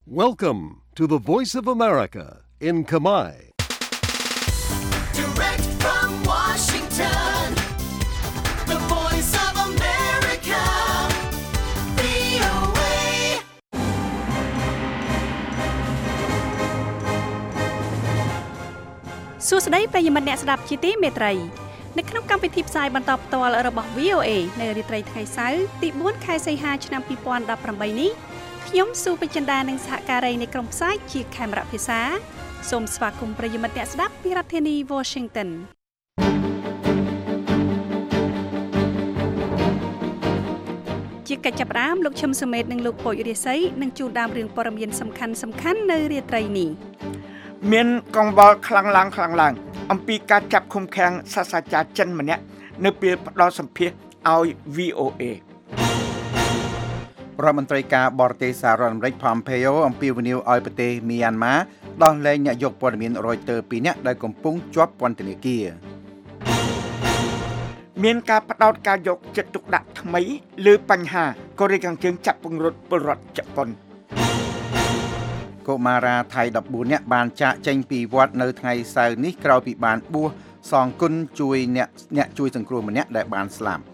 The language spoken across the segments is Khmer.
Welcome to the Voice of America in Khmer. Direct from Washington, the Voice of America, VOA. សួស្តីប្រិយមិត្តអ្នកស្ដាប់ជាទីមេត្រីនៅក្នុងកម្មវិធីផ្សាយបន្តផ្ទាល់របស់ VOA នៅរាត្រីថ្ងៃសៅរ៍ទី4ខែសីហាឆ្នាំ2018នេះខ្ញុំស៊ូបចិន្តានិងសហការីនៃក្រុមផ្សាយជាខេមរៈភាសាសូមស្វាគមន៍ប្រិយមិត្តអ្នកស្ដាប់ពីរដ្ឋធានី Washington ជាកិច្ចចាប់ផ្ដើមលោកឈឹមសុមេតនិងលោកពូចរិស័យនឹងជួបដើមរឿងព័ត៌មានសំខាន់ៗនៅរាត្រីនេះមានកង្វល់ខ្លាំងឡើងអំពីការចាប់ឃុំឃាំងសាស្ត្រាចារ្យចិនម្នាក់នៅពេលផ្ដល់សម្ភាសន៍ឲ្យ VOA រដ្ឋមន្ត្រីការបរទេសសហរដ្ឋអាមេរិក Pompeo អំពាវនាវឲ្យប្រទេសមីយ៉ាន់ម៉ាដោះលែងអ្នកយកព័ត៌មាន Reuters 2នាក់ដែលកំពុងជាប់ពន្ធនាគារមានការផ្ដោតការយកចិត្តទុកដាក់ថ្មីលើបញ្ហាកូរ៉េខាងជើងចាប់ពង្រត់ពលរដ្ឋជប៉ុនកុមារាថៃ14នាក់បានចាកចេញពីវត្តនៅថ្ងៃសៅរ៍នេះក្រោយពីបានបួសសងគុណជួយអ្នកជួយសង្គ្រោះម្នាក់ដែលបានស្លាប់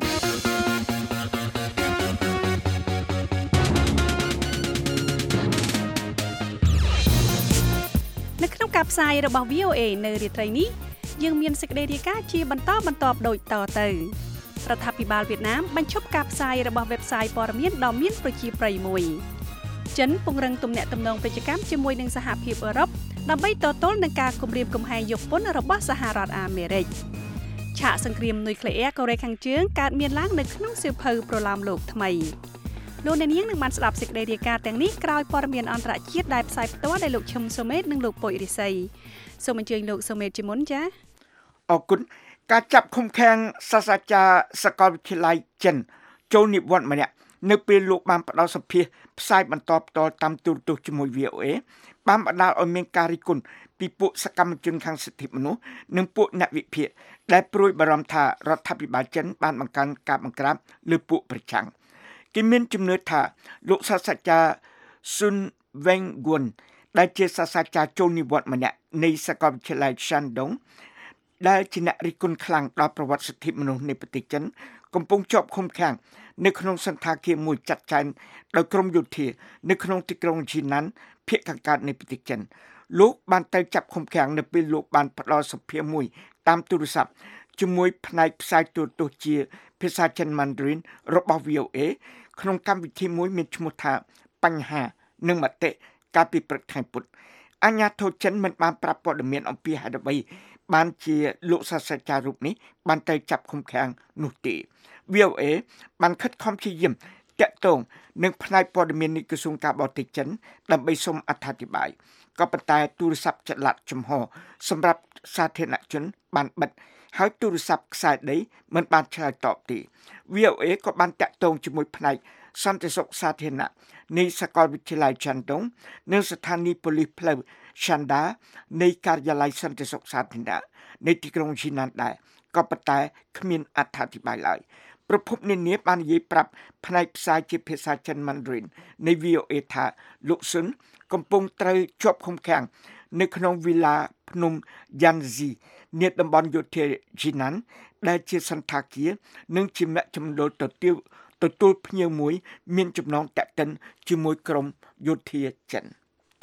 នៅក្នុងការផ្សាយរបស់ VOA នៅរាត្រីនេះយើងមានសេចក្តីរាយការណ៍ជាបន្តដូចតទៅរដ្ឋាភិបាលវៀតណាមបញ្ឈប់ការផ្សាយរបស់ website ព័ត៌មានដ៏មានប្រជាប្រិយមួយចិនពង្រឹងទំនាក់ទំនងពាណិជ្ជកម្មជាមួយនឹងសហភាពអឺរ៉ុបដើម្បីទល់ទល់នឹងការគម្រាមកំហែងយកពន្ធរបស់សហរដ្ឋអាមេរិកឆាកសង្គ្រាមនុយក្លេអ៊ែរកូរ៉េខាងជើងកើតមានឡើងនៅក្នុងសៀវភៅប្រឡោមលោកថ្មីលោកអ្នកនាងនឹងបានស្ដាប់សេចក្តីរាយការណ៍ទាំងនេះក្រោយព័ត៌មានអន្តរជាតិដែលផ្សាយផ្ទាល់ដោយលោកឈឹមសូមេតនិងលោកពុយរិស័យសូមអញ្ជើញលោកសូមេតជាមុនចា៎អរគុណការចាប់ឃុំឃាំងសាស្ត្រាចារ្យសាកលវិទ្យាល័យចិនចូលនិវត្តន៍ម្នាក់នៅពេលលោកបានផ្ដល់សម្ភាសន៍ផ្សាយបន្តផ្ទាល់តាមទូរទស្សន៍ជាមួយ VOA បានបណ្ដាលឲ្យមានការរិះគន់ពីពួកសកម្មជនខាងសិទ្ធិមនុស្សនិងពួកអ្នកវិភាគដែលព្រួយបារម្ភថារដ្ឋាភិបាលចិនបានបង្កើនការបង្ក្រាបលើពួកប្រឆាំងគេមានជំនឿថាលោកសាស្ត្រាចារ្យ Sun Weinguen ដែលជាសាស្ត្រាចារ្យចូលនិវត្តន៍ម្នាក់នៃសាកលវិទ្យាល័យ Shandong ដែលជាអ្នករិះគន់ខ្លាំងដល់ប្រវត្តិសិទ្ធិមនុស្សនៃប្រទេសចិនកំពុងជាប់ឃុំឃាំងនៅក្នុងសន្តាគារមួយចាត់ចែងដោយក្រមយោធានៅក្នុងទីក្រុងជីណានភាគខាងកើតនៃប្រទេសចិនលោកបានទៅចាប់ឃុំឃាំងនៅពេលលោកបានផ្ដល់សម្ភាសន៍មួយតាមទូរស័ព្ទជាមួយផ្នែកផ្សាយទូរទស្សន៍ជាភាសាចិន Mandarin របស់ VOA ក្នុងកម្មវិធីមួយមានឈ្មោះថាបញ្ហានិងមតិកាលពីព្រឹកថ្ងៃពុធអាជ្ញាធរចិនមិនបានប្រាប់ព័ត៌មានអំពីហេតុអ្វីបានជាលោកសាស្ត្រាចារ្យរូបនេះបានទៅចាប់ឃុំឃាំងនោះទេ VOA បានខិតខំព្យាយាមតាក់ទងនឹងផ្នែកព័ត៌មាននៃក្រសួងការបរទេសចិនដើម្បីសូមអត្ថាធិប្បាយក៏ប៉ុន្តែទូរស័ព្ទចល័តចំហសម្រាប់សាធារណជនបានបិទហើយទូរស័ព្ទខ្សែដីមិនបានឆ្លើយតបទេ VOA ក៏បានតាក់ទងជាមួយផ្នែកសន្តិសុខសាធារណៈនៃសាកលវិទ្យាល័យ Shandong និងស្ថានីយ៍ប៉ូលីសផ្លូវ Shanda នៃការិយាល័យសន្តិសុខសាធារណៈនៃទីក្រុងជីណានដែរក៏ប៉ុន្តែគ្មានអត្ថាធិប្បាយឡើយប្រភពនានាបាននិយាយប្រាប់ផ្នែកផ្សាយជាភាសាចិន Mandarin នៃ VOA ថាលោកស៊ុនកំពុងត្រូវជាប់ឃុំឃាំងនៅក្នុងវីឡាភ្នំយ៉ាន់ស៊ីនាតំបន់យោធាជីណានដែលជាសន្តាគារនិងជាមជ្ឈមណ្ឌលទទួលភ្ញៀវមួយមានចំណងតាក់ទិនជាមួយក្រុមយោធាចិន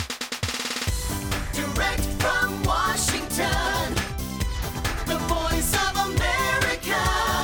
Direct from Washington, the Voice of America,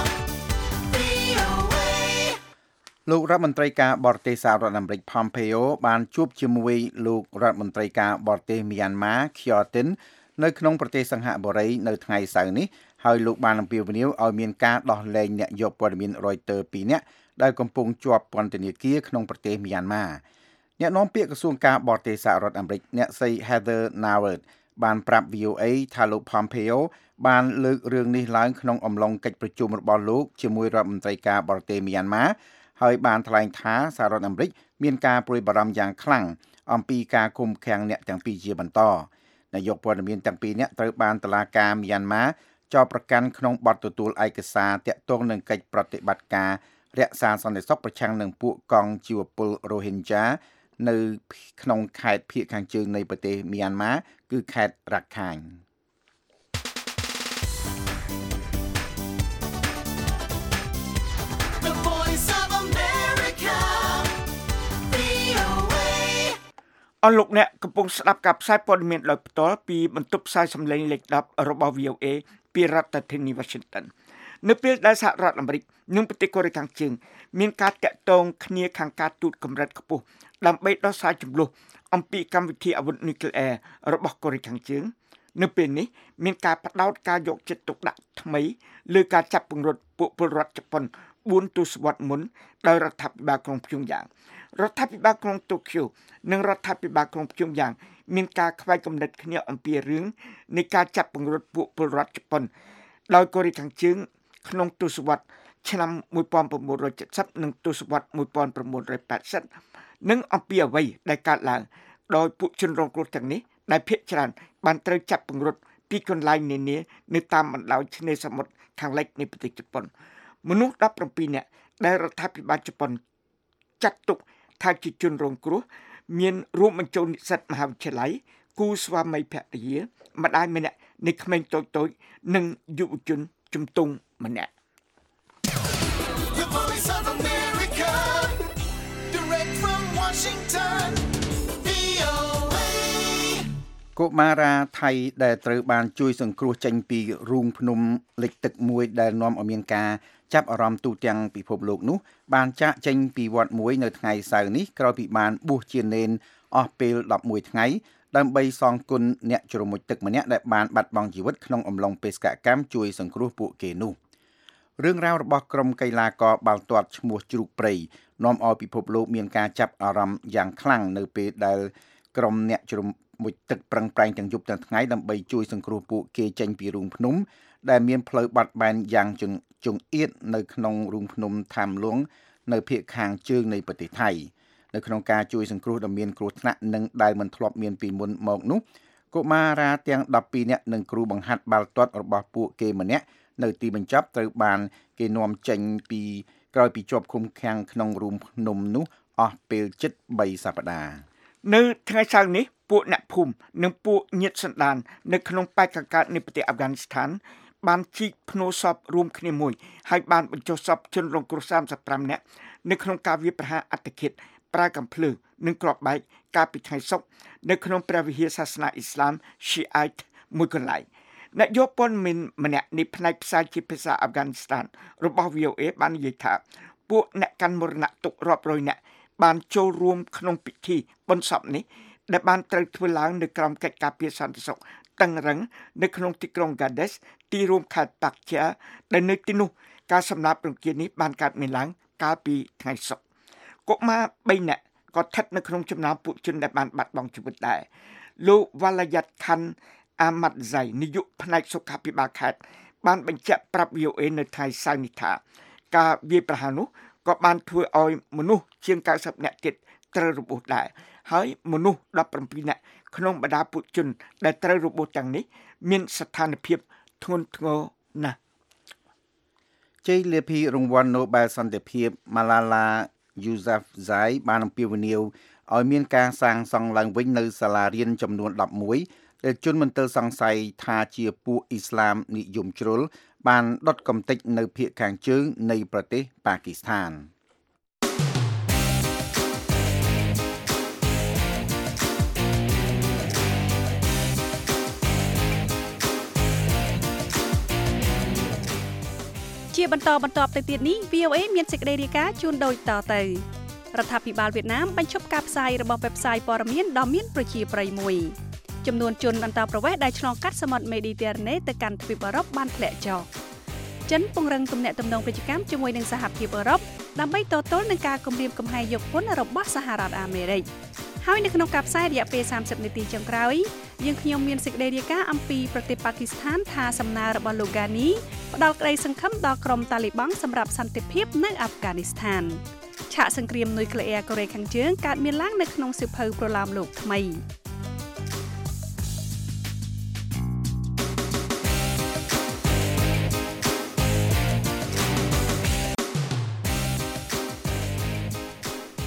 VOA. លោករដ្ឋមន្ត្រីការបរទេសសហរដ្ឋអាមេរិក Pompeo បានជួបជាមួយលោករដ្ឋមន្ត្រីការបរទេសមីយ៉ាន់ម៉ា Khieu Tin នៅក្នុងប្រទេសសង្ហបុរីនៅថ្ងៃសៅរ៍នេះហើយលោកបានអំពាវនាវឲ្យមានការដោះលែងអ្នកយកព័ត៌មាន Reuters 2នាក់ដែលកំពុងជាប់ពន្ធនាគារក្នុងប្រទេសមីយ៉ាន់ម៉ាអ្នកនាំពាក្យក្រសួងការបរទេសសហរដ្ឋអាមេរិកអ្នកស្រី Heather Nauert បានប្រាប់ VOA ថាលោក Pompeo បានលើករឿងនេះឡើងក្នុងអំឡុងកិច្ចប្រជុំរបស់លោកជាមួយរដ្ឋមន្ត្រីការបរទេសមីយ៉ាន់ម៉ាហើយបានថ្លែងថាសហរដ្ឋអាមេរិកមានការព្រួយបារម្ភយ៉ាងខ្លាំងអំពីការឃុំឃាំងអ្នកទាំងពីរជាបន្តនាយកព័ត៌មានទាំងពីរនាក់ត្រូវបានតុលាការមីយ៉ាន់ម៉ាចោទប្រកាន់ក្នុងបទទទួលឯកសារទាក់ទងនឹងកិច្ចប្រតិបត្តិការរក្សាសន្តិសុខប្រឆាំងនឹងពួកកងជីវពល Rohingya នៅក្នុងខេត្តភាគខាងជើងនៃប្រទេសមីយ៉ាន់ម៉ាគឺខេត្តរ៉ាក់ខាញ The voice of America. VOA. អស់លោកអ្នកកំពុងស្ដាប់ការផ្សាយព័ត៌មានដោយផ្ទាល់ពីបន្ទប់ផ្សាយសំឡេងលេខ10របស់ VOA ពីរដ្ឋធានី Washington នៅពេលដែលសហរដ្ឋអាមេរិកនិងប្រទេសកូរ៉េខាងជើងមានការតាក់ទងគ្នាខាងការទូតកម្រិតខ្ពស់ដើម្បីដោះស្រាយជម្លោះអំពីកម្មវិធីអាវុធនុយក្លេអ៊ែររបស់កូរ៉េខាងជើងនៅពេលនេះមានការបដោតការយកចិត្តទុកដាក់ថ្មីលើការចាប់ពង្រត់ពួកពលរដ្ឋជប៉ុន4ទសវត្សរ៍មុនដោយរដ្ឋាភិបាលក្រុងព្យុងយ៉ាងរដ្ឋាភិបាលក្រុងតូក្យូនិងរដ្ឋាភិបាលក្រុងព្យុងយ៉ាងមានការខ្វែងគំនិតគ្នាអំពីរឿងនៃការចាប់ពង្រត់ពួកពលរដ្ឋជប៉ុនដោយកូរ៉េខាងជើងក្នុងទសវត្សរ៍ឆ្នាំ1970និងទសវត្សរ៍1980និងអំពីអ្វីដែលកើតឡើងដោយពួកជនរងគ្រោះទាំងនេះដែលភាគច្រើនបានត្រូវចាប់ពង្រត់ពីកន្លែងនានានៅតាមបណ្ដោយឆ្នេរសមុទ្រខាងលិចនៃប្រទេសជប៉ុនមនុស្ស17នាក់ដែលរដ្ឋាភិបាលជប៉ុនចាត់ទុកថាជាជនរងគ្រោះមានរួមបញ្ចូលនិស្សិតមហាវិទ្យាល័យគូស្វាមីភរិយាម្ដាយម្នាក់នៃក្មេងតូចៗនិងយុវជនជំទង់ម្នាក់ The voice of America. Direct from Washington. VOA. កុមារាថៃដែលត្រូវបានជួយសង្គ្រោះចេញពីរូងភ្នំលិចទឹកមួយដែលនាំឲ្យមានការចាប់អារម្មណ៍ទូទាំងពិភពលោកនោះបានចាកចេញពីវត្តមួយនៅថ្ងៃសៅរ៍នេះក្រោយពីបានបួសជានេនអស់ពេល11ថ្ងៃដើម្បីសងគុណអ្នកជ្រមុជទឹកម្នាក់ដែលបានបាត់បង់ជីវិតក្នុងអំឡុងបេសកកម្មជួយសង្គ្រោះពួកគេនោះរឿងរ៉ាវរបស់ក្រុមកីឡាករបាល់ទាត់ឈ្មោះជ្រូកព្រៃនាំឲ្យពិភពលោកមានការចាប់អារម្មណ៍យ៉ាងខ្លាំងនៅពេលដែលក្រុមអ្នកជ្រមុជទឹកប្រឹងប្រែងទាំងយប់ទាំងថ្ងៃដើម្បីជួយសង្គ្រោះពួកគេចេញពីរូងភ្នំដែលមានផ្លូវបត់បែនយ៉ាងចង្អៀតនៅក្នុងរូងភ្នំថាមលួងនៅភាគខាងជើងនៃប្រទេសថៃនៅក្នុងការជួយសង្គ្រោះដ៏មានគ្រោះថ្នាក់និងដែលមិនធ្លាប់មានពីមុនមកនោះកុមារាទាំង12នាក់និងគ្រូបង្ហាត់បាល់ទាត់របស់ពួកគេម្នាក់នៅទីបញ្ចប់ត្រូវបានគេនាំចេញពីក្រោយពីជាប់ឃុំឃាំងក្នុងរូងភ្នំនោះអស់ពេលជិត3សប្តាហ៍នៅថ្ងៃសៅរ៍នេះពួកអ្នកភូមិនិងពួកញាតិសន្តាននៅក្នុងប៉ែកកកើតនៃប្រទេសអាហ្វហ្គានីស្ថានបានជីកភ្នូរសពរួមគ្នាមួយហើយបានបញ្ចុះសពជនរងគ្រោះ35នាក់នៅក្នុងការវាយប្រហារអត្តឃាតប្រើកាំភ្លើងនិងគ្រាប់បែកកាលពីថ្ងៃសុក្រនៅក្នុងព្រះវិហារសាសនាអ៊ីស្លាម Shiite មួយកន្លែងអ្នកយកព័ត៌មានម្នាក់នៃផ្នែកផ្សាយជាភាសាអាហ្វហ្គានីស្ថានរបស់ VOA បាននិយាយថាពួកអ្នកកាន់មរណទុក្ខរាប់រយនាក់បានចូលរួមក្នុងពិធីបុណ្យសពនេះដែលបានត្រូវធ្វើឡើងនៅក្រោមកិច្ចការពារសន្តិសុខតឹងរឹងនៅក្នុងទីក្រុង Gades ទីរួមខេត្ត Pakcia ដែលនៅទីនោះការសម្លាប់រង្គាលនេះបានកើតមានឡើងកាលពីថ្ងៃសុក្រកុមារ3នាក់ក៏ស្ថិតនៅក្នុងចំណោមពួកជនដែលបានបាត់បង់ជីវិតដែរលោក Walayat Khan Ahmadzai នាយកផ្នែកសុខាភិបាលខេត្តបានបញ្ជាក់ប្រាប់ VOA នៅថ្ងៃសៅរ៍នេះថាការវាយប្រហារនោះក៏បានធ្វើឲ្យមនុស្សជាង90នាក់ទៀតត្រូវរបួសដែរហើយមនុស្ស17នាក់ក្នុងបដាពួកជនដែលត្រូវរបួសទាំងនេះមានស្ថានភាពធ្ងន់ធ្ងរណាស់ជ័យលាភីរង្វាន់ Nobel សន្តិភាព Malala Yousafzai បានអំពាវនាវឲ្យមានការសាងសង់ឡើងវិញនៅសាលារៀនចំនួន11ដែលជនមន្ទិលសង្ស័យថាជាពួកអ៊ីស្លាមនិយមជ្រុលបានដុតកំទេចនៅភាគខាងជើងនៃប្រទេសប៉ាគីស្ថានជាបន្តទៅទៀតនេះ VOA មានសេចក្តីរាយការណ៍ជូនដូចតទៅរដ្ឋាភិបាលវៀតណាមបញ្ឈប់ការផ្សាយរបស់ website ព័ត៌មានដ៏មានប្រជាប្រិយមួយចំនួនជនអន្តោប្រវេសន៍ដែលឆ្លងកាត់សមុទ្រមេឌីទែរ៉ាណេទៅកាន់ទ្វីបអឺរ៉ុបបានធ្លាក់ចុះចិនពង្រឹងទំនាក់ទំនងពាណិជ្ជកម្មជាមួយនឹងសហភាពអឺរ៉ុបដើម្បីទល់ទល់នឹងការគម្រាមកំហែងយកពន្ធរបស់សហរដ្ឋអាមេរិកហើយនៅក្នុងការផ្សាយរយៈពេល30នាទីចុងក្រោយយើងខ្ញុំមានសេចក្តីរាយការណ៍អំពីប្រទេសប៉ាគីស្ថានថាសំណើរបស់លោក Ghani ផ្ដល់ក្តីសង្ឃឹមដល់ក្រុមតាលីបង់សម្រាប់សន្តិភាពនៅអាហ្វហ្គានីស្ថានឆាកសង្គ្រាមនុយក្លេអ៊ែរកូរ៉េខាងជើងកើតមានឡើងនៅក្នុងសៀវភៅប្រឡោមលោកថ្មី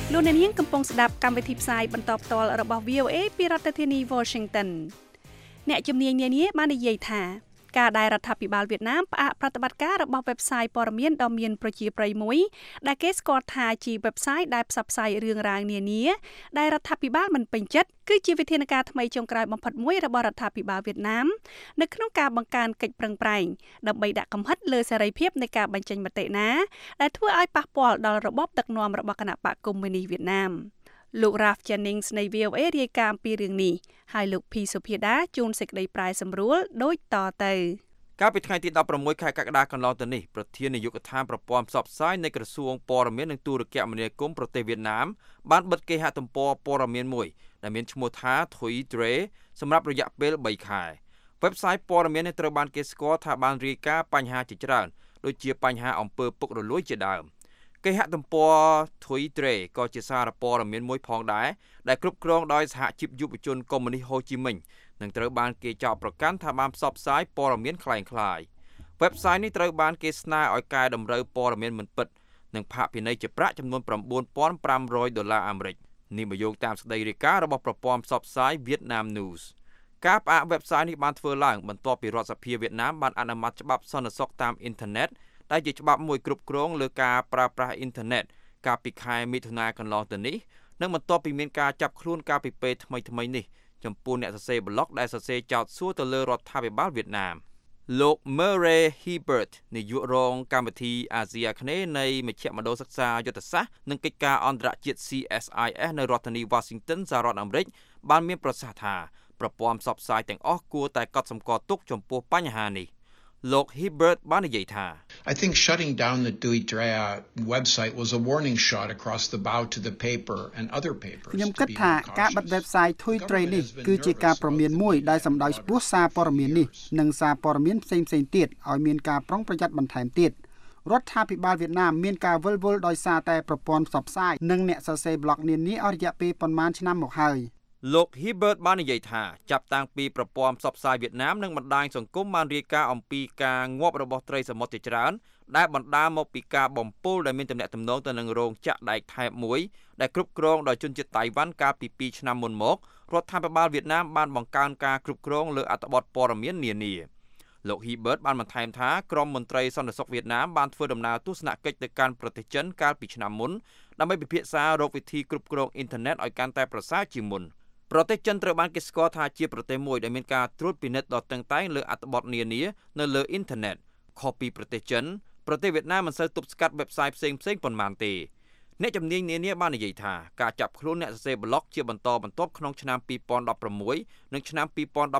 លោកអ្នកនាងកំពុងស្ដាប់កម្មវិធីផ្សាយបន្តផ្ទាល់របស់ VOA ពីរដ្ឋធានី Washington អ្នកជំនាញនានាបាននិយាយថាការដែលរដ្ឋាភិបាលវៀតណាមផ្អាកប្រតិបត្តិការរបស់ website ព័ត៌មានដ៏មានប្រជាប្រិយមួយដែលគេស្គាល់ថាជា website ដែលផ្សព្វផ្សាយរឿងរ៉ាវនានាដែលរដ្ឋាភិបាលមិនពេញចិត្តគឺជាវិធានការថ្មីចុងក្រោយបំផុតមួយរបស់រដ្ឋាភិបាលវៀតណាមនៅក្នុងការបង្កើនកិច្ចប្រឹងប្រែងដើម្បីដាក់កំហិតលើសេរីភាពនៃការបញ្ចេញមតិណាដែលធ្វើឲ្យប៉ះពាល់ដល់របបដឹកនាំរបស់គណបក្សកុម្មុយនីសវៀតណាមលោក Ralph Jennings នៃ VOA រាយការណ៍ពីរឿងនេះហើយលោក P សុភាដាជួនសេចក្តីប្រែសម្រួលដូចតទៅកាលពីថ្ងៃទី16ខែកក្កដាកន្លងទៅនេះប្រធាននាយកដ្ឋានប្រព័ន្ធផ្សព្វផ្សាយនៃក្រសួងព័ត៌មាននិងទូរគមនាគមន៍ប្រទេសវៀតណាមបានបិទគេហទំព័រព័ត៌មានមួយដែលមានឈ្មោះថា Thuy Dre សម្រាប់រយៈពេល3ខែ website ព័ត៌មាននេះត្រូវបានគេស្គាល់ថាបានរាយការណ៍បញ្ហាជាច្រើនដូចជាបញ្ហាអំពើពុករលួយជាដើមគេហទំព័រ Thuy Dre ក៏ជាសារព័ត៌មានមួយផងដែរដែលគ្រប់គ្រងដោយសហជីពយុវជនកុម្មុយនីសហូជីមិញនឹងត្រូវបានគេចោទប្រកាន់ថាបានផ្សព្វផ្សាយព័ត៌មានคล้ายៗ website នេះត្រូវបានគេស្នើឲ្យកែតម្រូវព័ត៌មានមិនពិតនិងផាកពិន័យជាប្រាក់ចំនួន$9,500 អាមេរិកនេះមកយោងតាមសេចក្តីរាយការណ៍របស់ប្រព័ន្ធផ្សព្វផ្សាយ Vietnam News ការផ្អាក website នេះបានធ្វើឡើងបន្ទាប់ពីរដ្ឋសភាវៀតណាមបានអនុម័តច្បាប់សន្តិសុខតាមអ៊ីនធឺណិតដែលជាច្បាប់មួយគ្រប់គ្រងលើការប្រើប្រាស់អ៊ីនធឺណិតកាលពីខែមិថុនាកន្លងទៅនេះនិងបន្ទាប់ពីមានការចាប់ខ្លួនកាលពីពេលថ្មីៗនេះចំពោះអ្នកសរសេរប្លុកដែលសរសេរចោទសួរទៅលើរដ្ឋាភិបាលវៀតណាមលោក Murray Hebert នាយករងកម្មវិធីអាស៊ីអាគ្នេយ៍នៃមជ្ឈមណ្ឌលសិក្សាយុទ្ធសាស្ត្រនិងកិច្ចការអន្តរជាតិ CSIS នៅរដ្ឋធានី Washington សហរដ្ឋអាមេរិកបានមានប្រសាសន៍ថាប្រព័ន្ធផ្សព្វផ្សាយទាំងអស់គួរតែកត់សម្គាល់ទុកចំពោះបញ្ហានេះលោក Hebert បាននិយាយថា I think shutting down the Thuy Dre website was a warning shot across the bow to the paper and other papers ខ្ញុំគិតថាការបិទ website Thuy Dre នេះគឺជាការព្រមានមួយដែលសម្ដៅចំពោះសារព័ត៌មាននេះនិងសារព័ត៌មានផ្សេងៗទៀតឲ្យមានការប្រុងប្រយ័ត្នបន្ថែមទៀតរដ្ឋាភិបាលវៀតណាមមានការវិលវល់ដោយសារតែប្រព័ន្ធផ្សព្វផ្សាយនិងអ្នកសរសេរប្លុកនានាអស់រយៈពេលប៉ុន្មានឆ្នាំមកហើយលោក Hebert បាននិយាយថាចាប់តាំងពីប្រព័ន្ធផ្សព្វផ្សាយវៀតណាមនិងបណ្ដាញសង្គមបានរាយការណ៍អំពីការងាប់របស់ត្រីសមុទ្រជាច្រើនដែលបណ្ដាលមកពីការបំពុលដែលមានទំនាក់ទំនងទៅនឹងរោងចក្រដែកថែបមួយដែលគ្រប់គ្រងដោយជនជាតិតៃវ៉ាន់កាលពី2ឆ្នាំមុនមករដ្ឋាភិបាលវៀតណាមបានបង្កើនការគ្រប់គ្រងលើអត្ថបទព័ត៌មាននានាលោក Hebert បានបន្ថែមថាក្រុមមន្ត្រីសន្តិសុខវៀតណាមបានធ្វើដំណើរទស្សនកិច្ចទៅកាន់ប្រទេសចិនកាលពីឆ្នាំមុនដើម្បីពិភាក្សារកវិធីគ្រប់គ្រងអ៊ីនធឺណិតឲ្យកាន់តែប្រសើរជាងមុនប្រទេសចិនត្រូវបានគេស្គាល់ថាជាប្រទេសមួយដែលមានការត្រួតពិនិត្យដ៏តឹងតែងលើអត្ថបទនានានៅលើអ៊ីនធឺណិតខុសពីប្រទេសចិនប្រទេសវៀតណាមមិនសូវទប់ស្កាត់ website ផ្សេងៗប៉ុន្មានទេអ្នកជំនាញនានាបាននិយាយថាការចាប់ខ្លួនអ្នកសរសេរប្លុកជាបន្តបន្ទាប់ក្នុងឆ្នាំ2016និងឆ្នាំ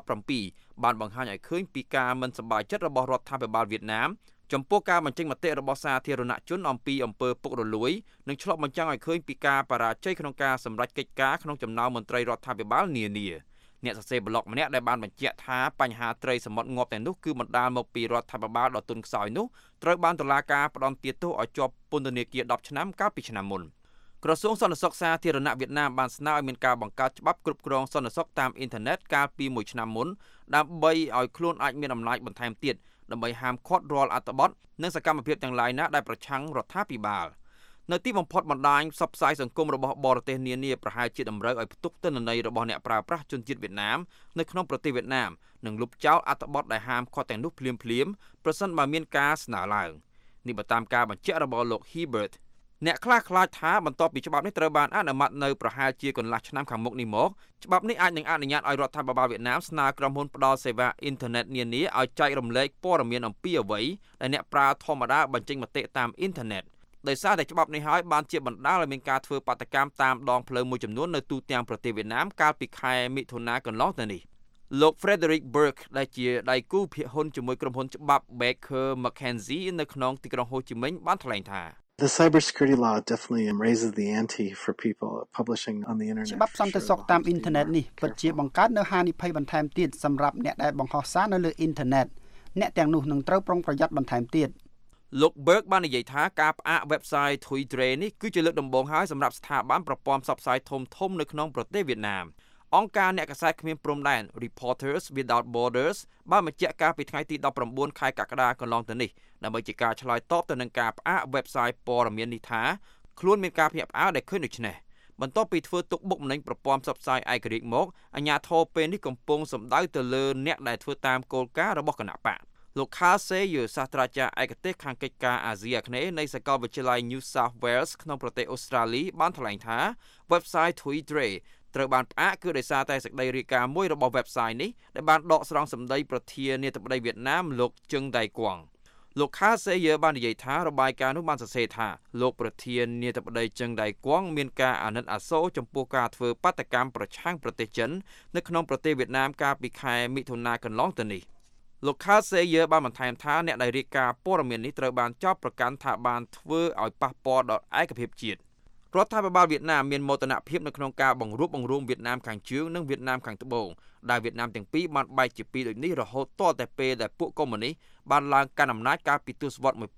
2017បានបង្ហាញឲ្យឃើញពីការមិនសប្បាយចិត្តរបស់រដ្ឋាភិបាលវៀតណាមចំពោះការបញ្ចេញមតិរបស់សាធារណជនអំពីអំពើពុករលួយនិងឆ្លុះបញ្ចាំងឲ្យឃើញពីការបរាជ័យក្នុងការសម្រេចកិច្ចការក្នុងចំណោមមន្ត្រីរដ្ឋាភិបាលនានាអ្នកសរសេរប្លុកម្នាក់ដែលបានបញ្ជាក់ថាបញ្ហាត្រីសមុទ្រងាប់ទាំងនោះគឺបណ្ដាលមកពីរដ្ឋាភិបាលដ៏ទន់ខ្សោយនោះត្រូវបានតុលាការផ្តន្ទាទោសឲ្យជាប់ពន្ធនាគារ10ឆ្នាំកាលពីឆ្នាំមុនក្រសួងសន្តិសុខសាធារណៈវៀតណាមបានស្នើឲ្យមានការបង្កើតច្បាប់គ្រប់គ្រងសន្តិសុខតាមអ៊ីនធឺណិតកាលពី1ឆ្នាំមុនដើម្បីឲ្យខ្លួនអាចមានអំណាចបន្ថែមទៀតដើម្បីហាមឃាត់រាល់អត្ថបទនិងសកម្មភាពទាំងឡាយណាដែលប្រឆាំងរដ្ឋាភិបាលនៅទីបំផុតបណ្ដាញផ្សព្វផ្សាយសង្គមរបស់បរទេសនានាប្រហែលជាតម្រូវឲ្យផ្ទុកទិន្នន័យរបស់អ្នកប្រើប្រាស់ជនជាតិវៀតណាមនៅក្នុងប្រទេសវៀតណាមនិងលុបចោលអត្ថបទដែលហាមឃាត់ទាំងនោះភ្លាមៗប្រសិនបើមានការស្នើឡើងនេះបើតាមការបញ្ជាក់របស់លោក Hebert អ្នកខ្លះខ្លាចថាបន្ទាប់ពីច្បាប់នេះត្រូវបានអនុម័តនៅប្រហែលជាកន្លះឆ្នាំខាងមុខនេះមកច្បាប់នេះអាចនឹងអនុញ្ញាតឲ្យរដ្ឋាភិបាលវៀតណាមស្នើក្រុមហ៊ុនផ្ដល់សេវាអ៊ីនធឺណិតនានាឲ្យចែករំលែកព័ត៌មានអំពីអ្វីដែលអ្នកប្រើធម្មតាបញ្ចេញមតិតាមអ៊ីនធឺណិតដោយសារតែច្បាប់នេះហើយបានជាបណ្ដាលឲ្យមានការធ្វើបាតកម្មតាមដងផ្លូវមួយចំនួននៅទូទាំងប្រទេសវៀតណាមកាលពីខែមិថុនាកន្លងទៅនេះលោក Frederick Burke ដែលជាដៃគូភាគហ៊ុនជាមួយក្រុមហ៊ុនច្បាប់ Baker McKenzie នៅក្នុងទីក្រុងហូជីមិញបានថ្លែងថា The cybersecurity law definitely raises the ante for people publishing on the internet. ច្បាប់សន្តិសុខតាមអ៊ីនធឺណិតនេះពិតជាបង្កើតនូវហានិភ័យបន្ថែមទៀតសម្រាប់អ្នកដែលបង្ហោះសារនៅលើអ៊ីនធឺណិតអ្នកទាំងនោះនឹងត្រូវប្រុងប្រយ័ត្នបន្ថែមទៀតលោក Berg បាននិយាយថាការផ្អាក website Thuy Dre នេះគឺជាលើកដំបូងហើយសម្រាប់ស្ថាប័នប្រព័ន្ធផ្សព្វផ្សាយធំៗនៅក្នុងប្រទេសវៀតណាមអង្គការអ្នកកាសែតគ្មានព្រំដែន Reporters Without Borders បានបញ្ជាក់ការពីថ្ងៃទី19ខែកក្កដាកន្លងទៅនេះដើម្បីជាការឆ្លើយតបទៅនឹងការផ្អាក website ព័ត៌មាននេះថាខ្លួនមានការភ្ញាក់ផ្អើលដែលឃើញដូច្នេះបន្ទាប់ពីធ្វើទុកបុកម្នេញប្រព័ន្ធផ្សព្វផ្សាយឯករាជ្យមកអាជ្ញាធរពេលនេះកំពុងសម្ដៅទៅលើអ្នកដែលធ្វើតាមគោលការណ៍របស់គណៈបកលោក Khase យឺសាស្ត្រាចារ្យឯកទេសខាងកិច្ចការអាស៊ីអាគ្នេយ៍នៃសាកលវិទ្យាល័យ New South Wales ក្នុងប្រទេសអូស្ត្រាលីបានថ្លែងថា website Twitter ត្រូវបានផ្អាកគឺដោយសារតែសេចក្តីរាយការណ៍មួយរបស់ website នេះដែលបានដកស្រង់សម្ដីប្រធានាធិបតីវៀតណាមលោកជឹងដៃគួងលោក Khase យឺបាននិយាយថារបាយការណ៍នោះបានសរសេរថាលោកប្រធានាធិបតីជឹងដៃគួងមានការអាណិតអាសូរចំពោះការធ្វើបាតកម្មប្រឆាំងប្រទេសចិននៅក្នុងប្រទេសវៀតណាមកាលពីខែមិថុនាកន្លងទៅនេះលោក Khase យឺបានបន្ថែមថាអ្នកដែលរាយការណ៍ព័ត៌មាននេះត្រូវបានចោទប្រកាន់ថាបានធ្វើឲ្យប៉ះពាល់ដល់ឯកភាពជាតិរដ្ឋាភិបាលវៀតណាមមានមោទនភាពនៅក្នុងការបង្រួបបង្រួមវៀតណាមខាងជើងនិងវៀតណាមខាងត្បូងដែលវៀតណាមទាំងពីរបានបែកជាពីរដូចនេះរហូតទាល់តែពេលដែលពួកកុម្មុយនីសបានឡើងកាន់អំណាចកាលពីទសវត្សរ៍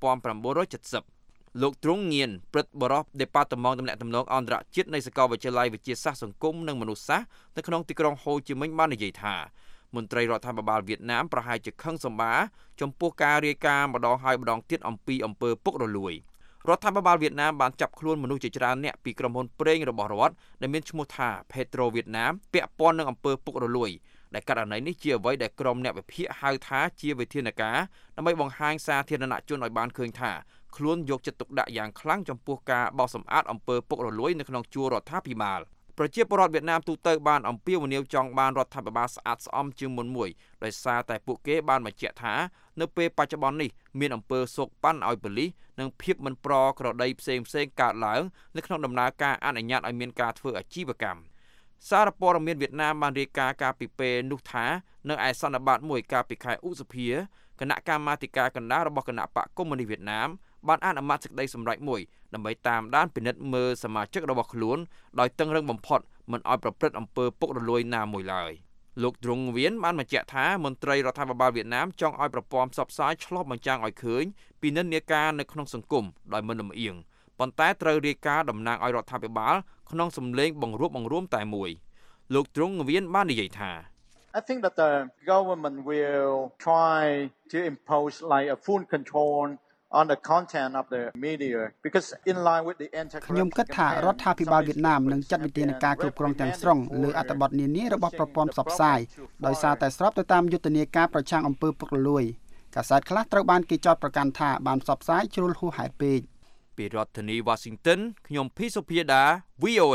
1970លោកទ្រង់ញៀនព្រឹទ្ធបរិះដេប៉ាតឺម៉ង់ទំនាក់ទំនងអន្តរជាតិនៃសាកលវិទ្យាល័យវិទ្យាសាស្ត្រសង្គមនិងមនុស្សសាស្ត្រនៅក្នុងទីក្រុងហូជីមិញបាននិយាយថាមន្ត្រីរដ្ឋាភិបាលវៀតណាមប្រហែលជាខឹងសម្បាចំពោះការរាយការណ៍ម្ដងហើយម្ដងទៀតអំពីអំពើពុករលួយរដ្ឋាភិបាលវៀតណាមបានចាប់ខ្លួនមនុស្សជាច្រើនអ្នកពីក្រុមហ៊ុនប្រេងរបស់រដ្ឋដែលមានឈ្មោះថា Petro វៀតណាមពាក់ព័ន្ធនឹងអំពើពុករលួយដែលករណីនេះជាអ្វីដែលក្រុមអ្នកវិភាគហៅថាជាវិធានការដើម្បីបង្ហាញសាធារណជនឲ្យបានឃើញថាខ្លួនយកចិត្តទុកដាក់យ៉ាងខ្លាំងចំពោះការបោសសម្អាតអំពើពុករលួយនៅក្នុងជួររដ្ឋាភិបាលប្រជាពលរដ្ឋវៀតណាមទូទៅបានអំពាវនាវចង់បានរដ្ឋាភិបាលស្អាតស្អំជាងមុនមួយដោយសារតែពួកគេបានបញ្ជាក់ថានៅពេលបច្ចុប្បន្ននេះមានអំពើសូកប៉ាន់ឲ្យប៉ូលីសនិងភាពមិនប្រក្រតីផ្សេងៗកើតឡើងនៅក្នុងដំណើរការអនុញ្ញាតឲ្យមានការធ្វើអាជីវកម្មសារព័ត៌មានវៀតណាមបានរាយការណ៍កាលពីពេលនោះថានៅឯសន្និបាតមួយកាលពីខែឧសភាគណៈកម្មាធិការកណ្ដាលរបស់គណៈបកកុម្មុយនីសវៀតណាមបានអនុម័តសេចក្តីសម្រេចមួយដើម្បីតាមដានពិនិត្យមើលសមាជិករបស់ខ្លួនដោយតឹងរឹងបំផុតមិនឲ្យប្រព្រឹត្តអំពើពុករលួយណាមួយឡើយលោកទ្រង់វៀនបានបញ្ជាក់ថាមន្ត្រីរដ្ឋាភិបាលវៀតណាមចង់ឲ្យប្រព័ន្ធផ្សព្វផ្សាយឆ្លុះបញ្ចាំងឲ្យឃើញពីនិន្នាការនៅក្នុងសង្គមដោយមិនលំអៀងប៉ុន្តែត្រូវរាយការណ៍តំណាងឲ្យរដ្ឋាភិបាលក្នុងសម្លេងបង្រួបបង្រួមតែមួយលោកទ្រង់វៀនបាននិយាយថា I think that the government will try to impose like a full control on the content of the media because in line with the anti-corruption ខ្ញុំគិតថារដ្ឋាភិបាលវៀតណាមនឹងចាត់វិធានការគ្រប់គ្រងទាំងស្រុងលើអត្ថបទនានារបស់ប្រព័ន្ធផ្សព្វផ្សាយដោយសារតែស្របទៅតាមយុទ្ធនាការប្រឆាំងអំពើពុករលួយកាសែតខ្លះត្រូវបានគេចោទប្រកាន់ថាបានផ្សព្វផ្សាយជ្រុលហួសហេតុពេកពីរដ្ឋធានី Washington ខ្ញុំភីសុភាដា VOA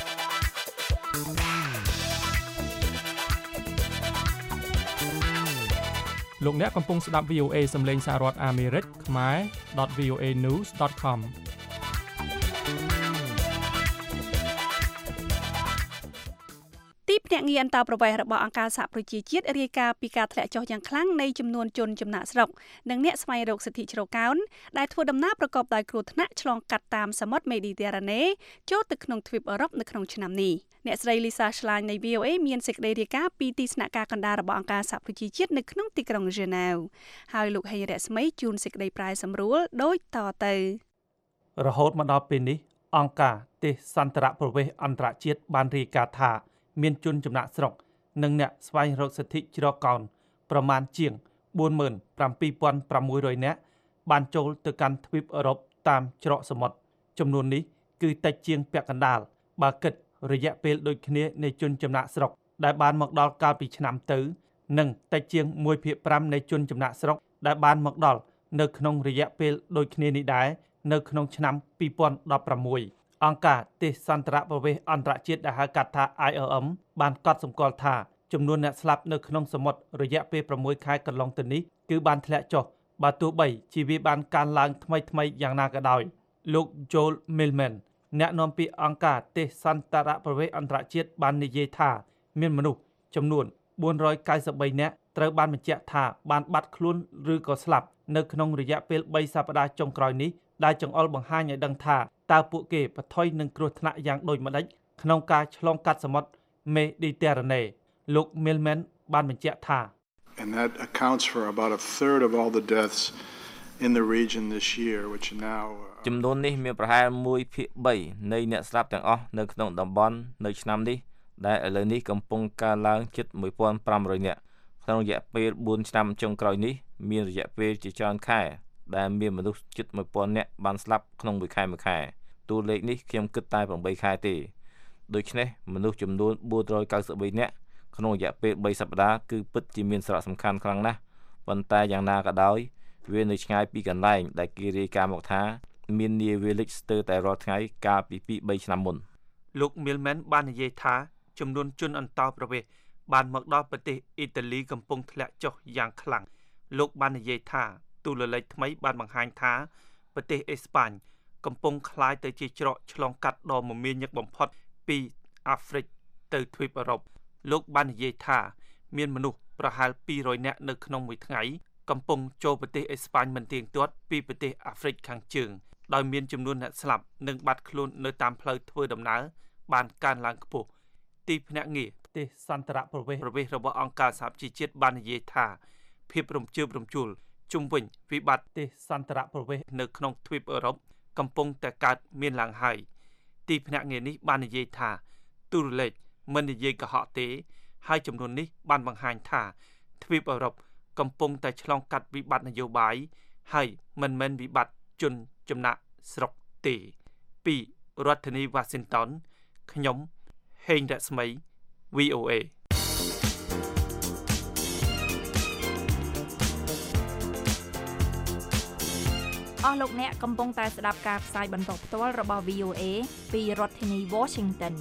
លោកអ្នកកំពុងស្ដាប់ VOA សំឡេងសហរដ្ឋអាមេរិកខ្មែរ .voanews.com ទីភ្នាក់ងារអន្តរប្រវេសន៍របស់អង្គការសហប្រជាជាតិរាយការណ៍ពីការធ្លាក់ចុះយ៉ាងខ្លាំងនៃចំនួនជនចំណាក់ស្រុកនិងអ្នកស្វែងរកសិទ្ធិជ្រកកោនដែលធ្វើដំណើរប្រកបដោយគ្រោះថ្នាក់ឆ្លងកាត់តាមសមុទ្រមេឌីទែរ៉ាណេចូលទៅក្នុងទ្វីបអឺរ៉ុបនៅក្នុងឆ្នាំនេះអ្នកស្រី Lisa Schlein នៃ VOA មានសេចក្តីរាយការណ៍ពីទីស្នាក់ការកណ្ដាលរបស់អង្គការសហប្រជាជាតិនៅក្នុងទីក្រុង Geneva ហើយលោកហេងរស្មីជួនសេចក្តីប្រាយសម្រួលដូចតទៅរហូតមកដល់ពេលនេះអង្គការទេសន្តរប្រវេសន៍អន្តរជាតិបានរាយការណ៍ថាមានជនចំណាក់ស្រុកនិងអ្នកស្វែងរកសិទ្ធិជ្រកកោនប្រមាណជាង 47,600 នាក់បានចូលទៅកាន់ទ្វីបអឺរ៉ុបតាមច្រកសមុទ្រចំនួននេះគឺតិចជាងពាក់កណ្ដាលបើគិតរយៈពេលដូចគ្នានៃជនចំណាក់ស្រុកដែលបានមកដល់កាលពីឆ្នាំទៅនិងតិចជាង 1/5 នៃជនចំណាក់ស្រុកដែលបានមកដល់នៅក្នុងរយៈពេលដូចគ្នានេះដែរនៅក្នុងឆ្នាំ2016អង្គការទេសន្តរប្រវេសន៍អន្តរជាតិដែលហៅកាត់ថា IOM បានកត់សម្គាល់ថាចំនួនអ្នកស្លាប់នៅក្នុងសមុទ្ររយៈពេល6ខែកន្លងទៅនេះគឺបានធ្លាក់ចុះបើទោះបីជាវាបានកើនឡើងថ្មីយ៉ាងណាក៏ដោយលោក Joel Millman អ្នកនាំពាក្យអង្គការទេសន្តរប្រវេសន៍អន្តរជាតិបាននិយាយថាមានមនុស្សចំនួន493នាក់ត្រូវបានបញ្ជាក់ថាបានបាត់ខ្លួនឬក៏ស្លាប់នៅក្នុងរយៈពេល3សប្តាហ៍ចុងក្រោយនេះដែលចង្អុលបង្ហាញឲ្យដឹងថាតើពួកគេប្រថុយនឹងគ្រោះថ្នាក់យ៉ាងដូចម្តេចក្នុងការឆ្លងកាត់សមុទ្រមេឌីទែរ៉ាណេលោក Millman បានបញ្ជាក់ថា And that accounts for about a third of all the deaths in the region this year which now ចំនួននេះមានប្រហែល 1/3 នៃអ្នកស្លាប់ទាំងអស់នៅក្នុងតំបន់នៅឆ្នាំនេះដែលឥឡូវនេះកំពុងកើនឡើងជិត 1,500 នាក់ក្នុងរយៈពេល4ឆ្នាំចុងក្រោយនេះមានរយៈពេលជាច្រើនខែដែលមានមនុស្សជិត 1,000 នាក់បានស្លាប់ក្នុងមួយខែតួលេខនេះខ្ញុំគិតតែ8ខែទេដូច្នេះមនុស្សចំនួន493នាក់ក្នុងរយៈពេល3សប្តាហ៍គឺពិតជាមានសារៈសំខាន់ខ្លាំងណាស់ប៉ុន្តែយ៉ាងណាក៏ដោយវានៅឆ្ងាយពីកន្លែងដែលគេរាយការណ៍មកថាមាននាវាលិចស្ទើរតែរាល់ថ្ងៃកាលពី2-3ឆ្នាំមុនលោក Millman បាននិយាយថាចំនួនជនអន្តោប្រវេសន៍បានមកដល់ប្រទេសអ៊ីតាលីកំពុងធ្លាក់ចុះយ៉ាងខ្លាំងលោកបាននិយាយថាទូលលេខថ្មីបានបង្ហាញថាប្រទេសអេស្ប៉ាញកំពុងក្លាយទៅជាច្រកឆ្លងកាត់ដ៏មមាញឹកបំផុតពីអាហ្វ្រិកទៅទ្វីបអឺរ៉ុបលោកបាននិយាយថាមានមនុស្សប្រហែល200នាក់នៅក្នុងមួយថ្ងៃកំពុងចូលប្រទេសអេស្ប៉ាញមិនទៀងទាត់ពីប្រទេសអាហ្វ្រិកខាងជើងដោយមានចំនួនអ្នកស្លាប់និងបាត់ខ្លួននៅតាមផ្លូវធ្វើដំណើរបានកើនឡើងខ្ពស់ទីភ្នាក់ងារប្រទេសសន្តរប្រវេសរបស់អង្គការសហប្រជាជាតិបាននិយាយថាភាពរំជើបរំជួលជុំវិញវិបត្តិទេសន្តរប្រវេសនៅក្នុងទ្វីបអឺរ៉ុបកំពុងតែកើតមានឡើងហើយទីភ្នាក់ងារនេះបាននិយាយថាទូរលេខមិននិយាយកុហកទេហើយចំនួននេះបានបង្ហាញថាទ្វីបអឺរ៉ុបកំពុងតែឆ្លងកាត់វិបត្តិនយោបាយហើយមិនមែនវិបត្តិជនចំណាក់ស្រុកទេពីរដ្ឋធានី Washington ខ្ញុំហេងរស្មី VOA អស់លោកអ្នកកំពុងតែស្ដាប់ការផ្សាយបន្តផ្ទាល់របស់ VOA ពីរដ្ឋធានី Washington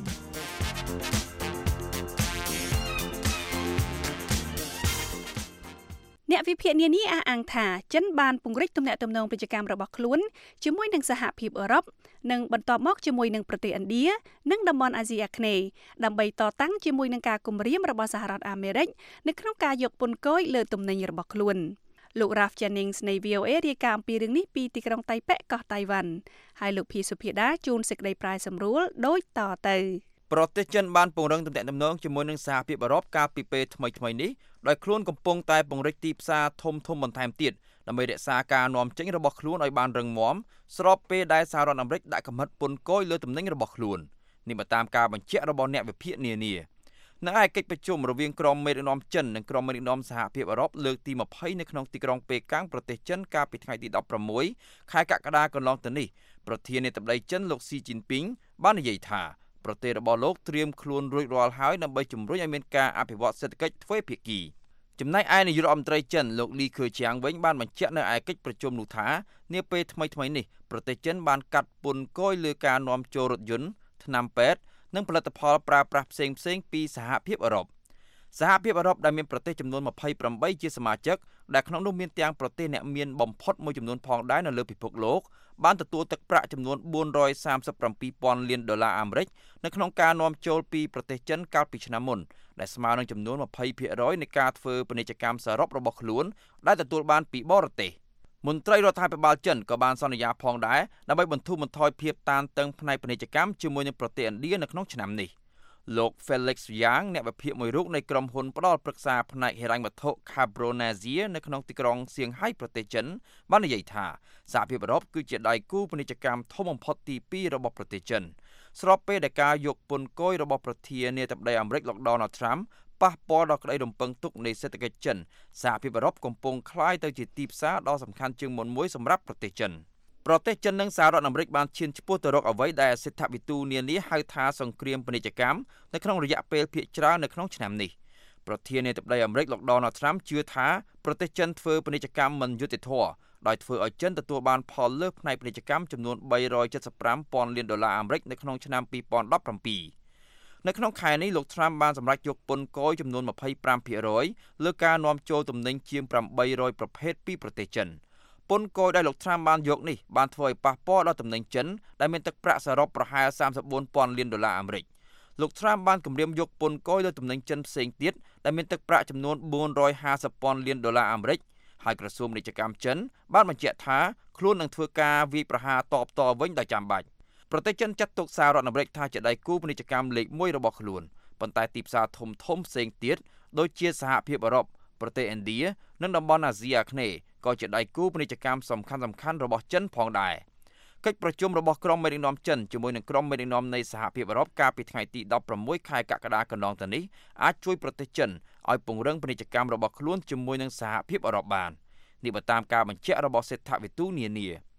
អ្នកវិភាគនានាអះអាងថាចិនបានពង្រីកទំនាក់ទំនងពាណិជ្ជកម្មរបស់ខ្លួនជាមួយនឹងសហភាពអឺរ៉ុបនិងបន្តមកជាមួយនឹងប្រទេសឥណ្ឌានិងតំបន់អាស៊ីអាគ្នេយ៍ដើម្បីតតាំងជាមួយនឹងការគំរាមរបស់សហរដ្ឋអាមេរិកនៅក្នុងការយកពន្ធគយលើទំនិញរបស់ខ្លួនលោក Ralph Jennings នៃ VOA រាយការណ៍អំពីរឿងនេះពីទីក្រុងតៃប៉េកោះតៃវ៉ាន់ហើយលោកភីសុភាដាជួនសេចក្តីប្រាយសម្រួលដូចតទៅប្រទេសចិនបានពង្រឹងទំនាក់ទំនងជាមួយនឹងសហភាពអឺរ៉ុបកាលពីពេលថ្មីៗនេះដោយខ្លួនកំពុងតែពង្រីកទីផ្សារធំៗបន្ថែមទៀតដើម្បីរក្សាការនាំចេញរបស់ខ្លួនឲ្យបានរឹងមាំស្របពេលដែលសហរដ្ឋអាមេរិកដាក់កំហិតពន្ធគយលើទំនិញរបស់ខ្លួននេះមកតាមការបញ្ជាក់របស់អ្នកវិភាគនានានៅឯកិច្ចប្រជុំរវាងក្រុមមេដឹកនាំចិននិងក្រុមមេដឹកនាំសហភាពអឺរ៉ុបលើកទី20នៅក្នុងទីក្រុងប៉េកាំងប្រទេសចិនកាលពីថ្ងៃទី16ខែកក្កដាកន្លងទៅនេះប្រធានាធិបតីចិនលោកស៊ីជីនពីងបាននិយាយថាប្រទេសរបស់លោកត្រៀមខ្លួនរួចរាល់ហើយដើម្បីជំរុញឲ្យមានការអភិវឌ្ឍសេដ្ឋកិច្ចទ្វេភាគីចំណែកឯនាយករដ្ឋមន្ត្រីចិនលោកលីខឺឈៀងវិញបានបញ្ជាក់នៅឯកិច្ចប្រជុំនោះថានាពេលថ្មីនេះប្រទេសចិនបានកាត់ពន្ធគយលើការនាំចូលរថយន្តថ្នាំពេទ្យនិងផលិតផលប្រើប្រាស់ផ្សេងៗពីសហភាពអឺរ៉ុបសហភាពអឺរ៉ុបដែលមានប្រទេសចំនួន28ជាសមាជិកដែលក្នុងនោះមានទាំងប្រទេសអ្នកមានបំផុតមួយចំនួនផងដែរនៅលើពិភពលោកបានទទួលទឹកប្រាក់ចំនួន$437,000 លាននៅក្នុងការនាំចូលពីប្រទេសចិនកាលពីឆ្នាំមុនដែលស្មើនឹងចំនួន 20% នៃការធ្វើពាណិជ្ជកម្មសរុបរបស់ខ្លួនដែលទទួលបានពីបរទេសមន្ត្រីរដ្ឋាភិបាលចិនក៏បានសន្យាផងដែរដើម្បីបន្ធូរបន្ថយភាពតានតឹងផ្នែកពាណិជ្ជកម្មជាមួយនឹងប្រទេសឥណ្ឌានៅក្នុងឆ្នាំនេះលោក Felix Yang អ្នកវិភាគមួយរូបនៃក្រុមហ៊ុនផ្ដល់ប្រឹក្សាផ្នែកហិរញ្ញវត្ថុ Cabronasia នៅក្នុងទីក្រុងសៀងហៃប្រទេសចិនបាននិយាយថាសហភាពអឺរ៉ុបគឺជាដៃគូពាណិជ្ជកម្មធំបំផុតទី2របស់ប្រទេសចិនស្របពេលដែលការយកពន្ធគយរបស់ប្រធានាធិបតីអាមេរិកលោក Donald Trump ប៉ះពាល់ដល់ក្តីរំពឹងទុកនៃសេដ្ឋកិច្ចចិនសហភាពអឺរ៉ុបកំពុងក្លាយទៅជាទីផ្សារដ៏សំខាន់ជាងមុនមួយសម្រាប់ប្រទេសចិនប្រទេសចិននិងសហរដ្ឋអាមេរិកបានឈានឆ្ពោះទៅរកអ្វីដែលសិទ្ធិវិទូនានាហៅថាសង្គ្រាមពាណិជ្ជកម្មនៅក្នុងរយៈពេលភាគច្រើននៅក្នុងឆ្នាំនេះប្រធានាធិបតីអាមេរិកលោក Donald Trump ជឿថាប្រទេសចិនធ្វើពាណិជ្ជកម្មមិនយុត្តិធម៌ដោយធ្វើឲ្យចិនទទួលបានផលលើសផ្នែកពាណិជ្ជកម្មចំនួន$375,000 លាននៅក្នុងឆ្នាំ2017នៅក្នុងខែនេះលោក Trump បានសម្រេចយកពន្ធគយចំនួន 25% លើការនាំចូលទំនិញជាង800ប្រភេទពីប្រទេសចិនពន្ធគយដែលលោក Trump បានយកនេះបានធ្វើឲ្យប៉ះពាល់ដល់ទំនិញចិនដែលមានទឹកប្រាក់សរុបប្រហែល$34,000 លានលោក Trump បានគម្រាមយកពន្ធគយលើទំនិញចិនផ្សេងទៀតដែលមានទឹកប្រាក់ចំនួន$450,000 លានហើយក្រសួងពាណិជ្ជកម្មចិនបានបញ្ជាក់ថាខ្លួននឹងធ្វើការវាយប្រហារតបតវិញដោយចាំបាច់ប្រទេសចិនចាត់ទុកសហរដ្ឋអាមេរិកថាជាដៃគូពាណិជ្ជកម្មលេខ1របស់ខ្លួនប៉ុន្តែទីផ្សារធំៗផ្សេងទៀតដូចជាសហភាពអឺរ៉ុបប្រទេសឥណ្ឌានិងតំបន់អាស៊ីអាគ្នេយ៍ក៏ជាដៃគូពាណិជ្ជកម្មសំខាន់ៗរបស់ចិនផងដែរកិច្ចប្រជុំរបស់ក្រុមមេដឹកនាំចិនជាមួយនឹងក្រុមមេដឹកនាំនៃសហភាពអឺរ៉ុបកាលពីថ្ងៃទី16ខែកក្កដាកន្លងទៅនេះអាចជួយប្រទេសចិនឲ្យពង្រឹងពាណិជ្ជកម្មរបស់ខ្លួនជាមួយនឹងសហភាពអឺរ៉ុបបាននេះបើតាមការបញ្ជាក់របស់សេដ្ឋវិទូនានា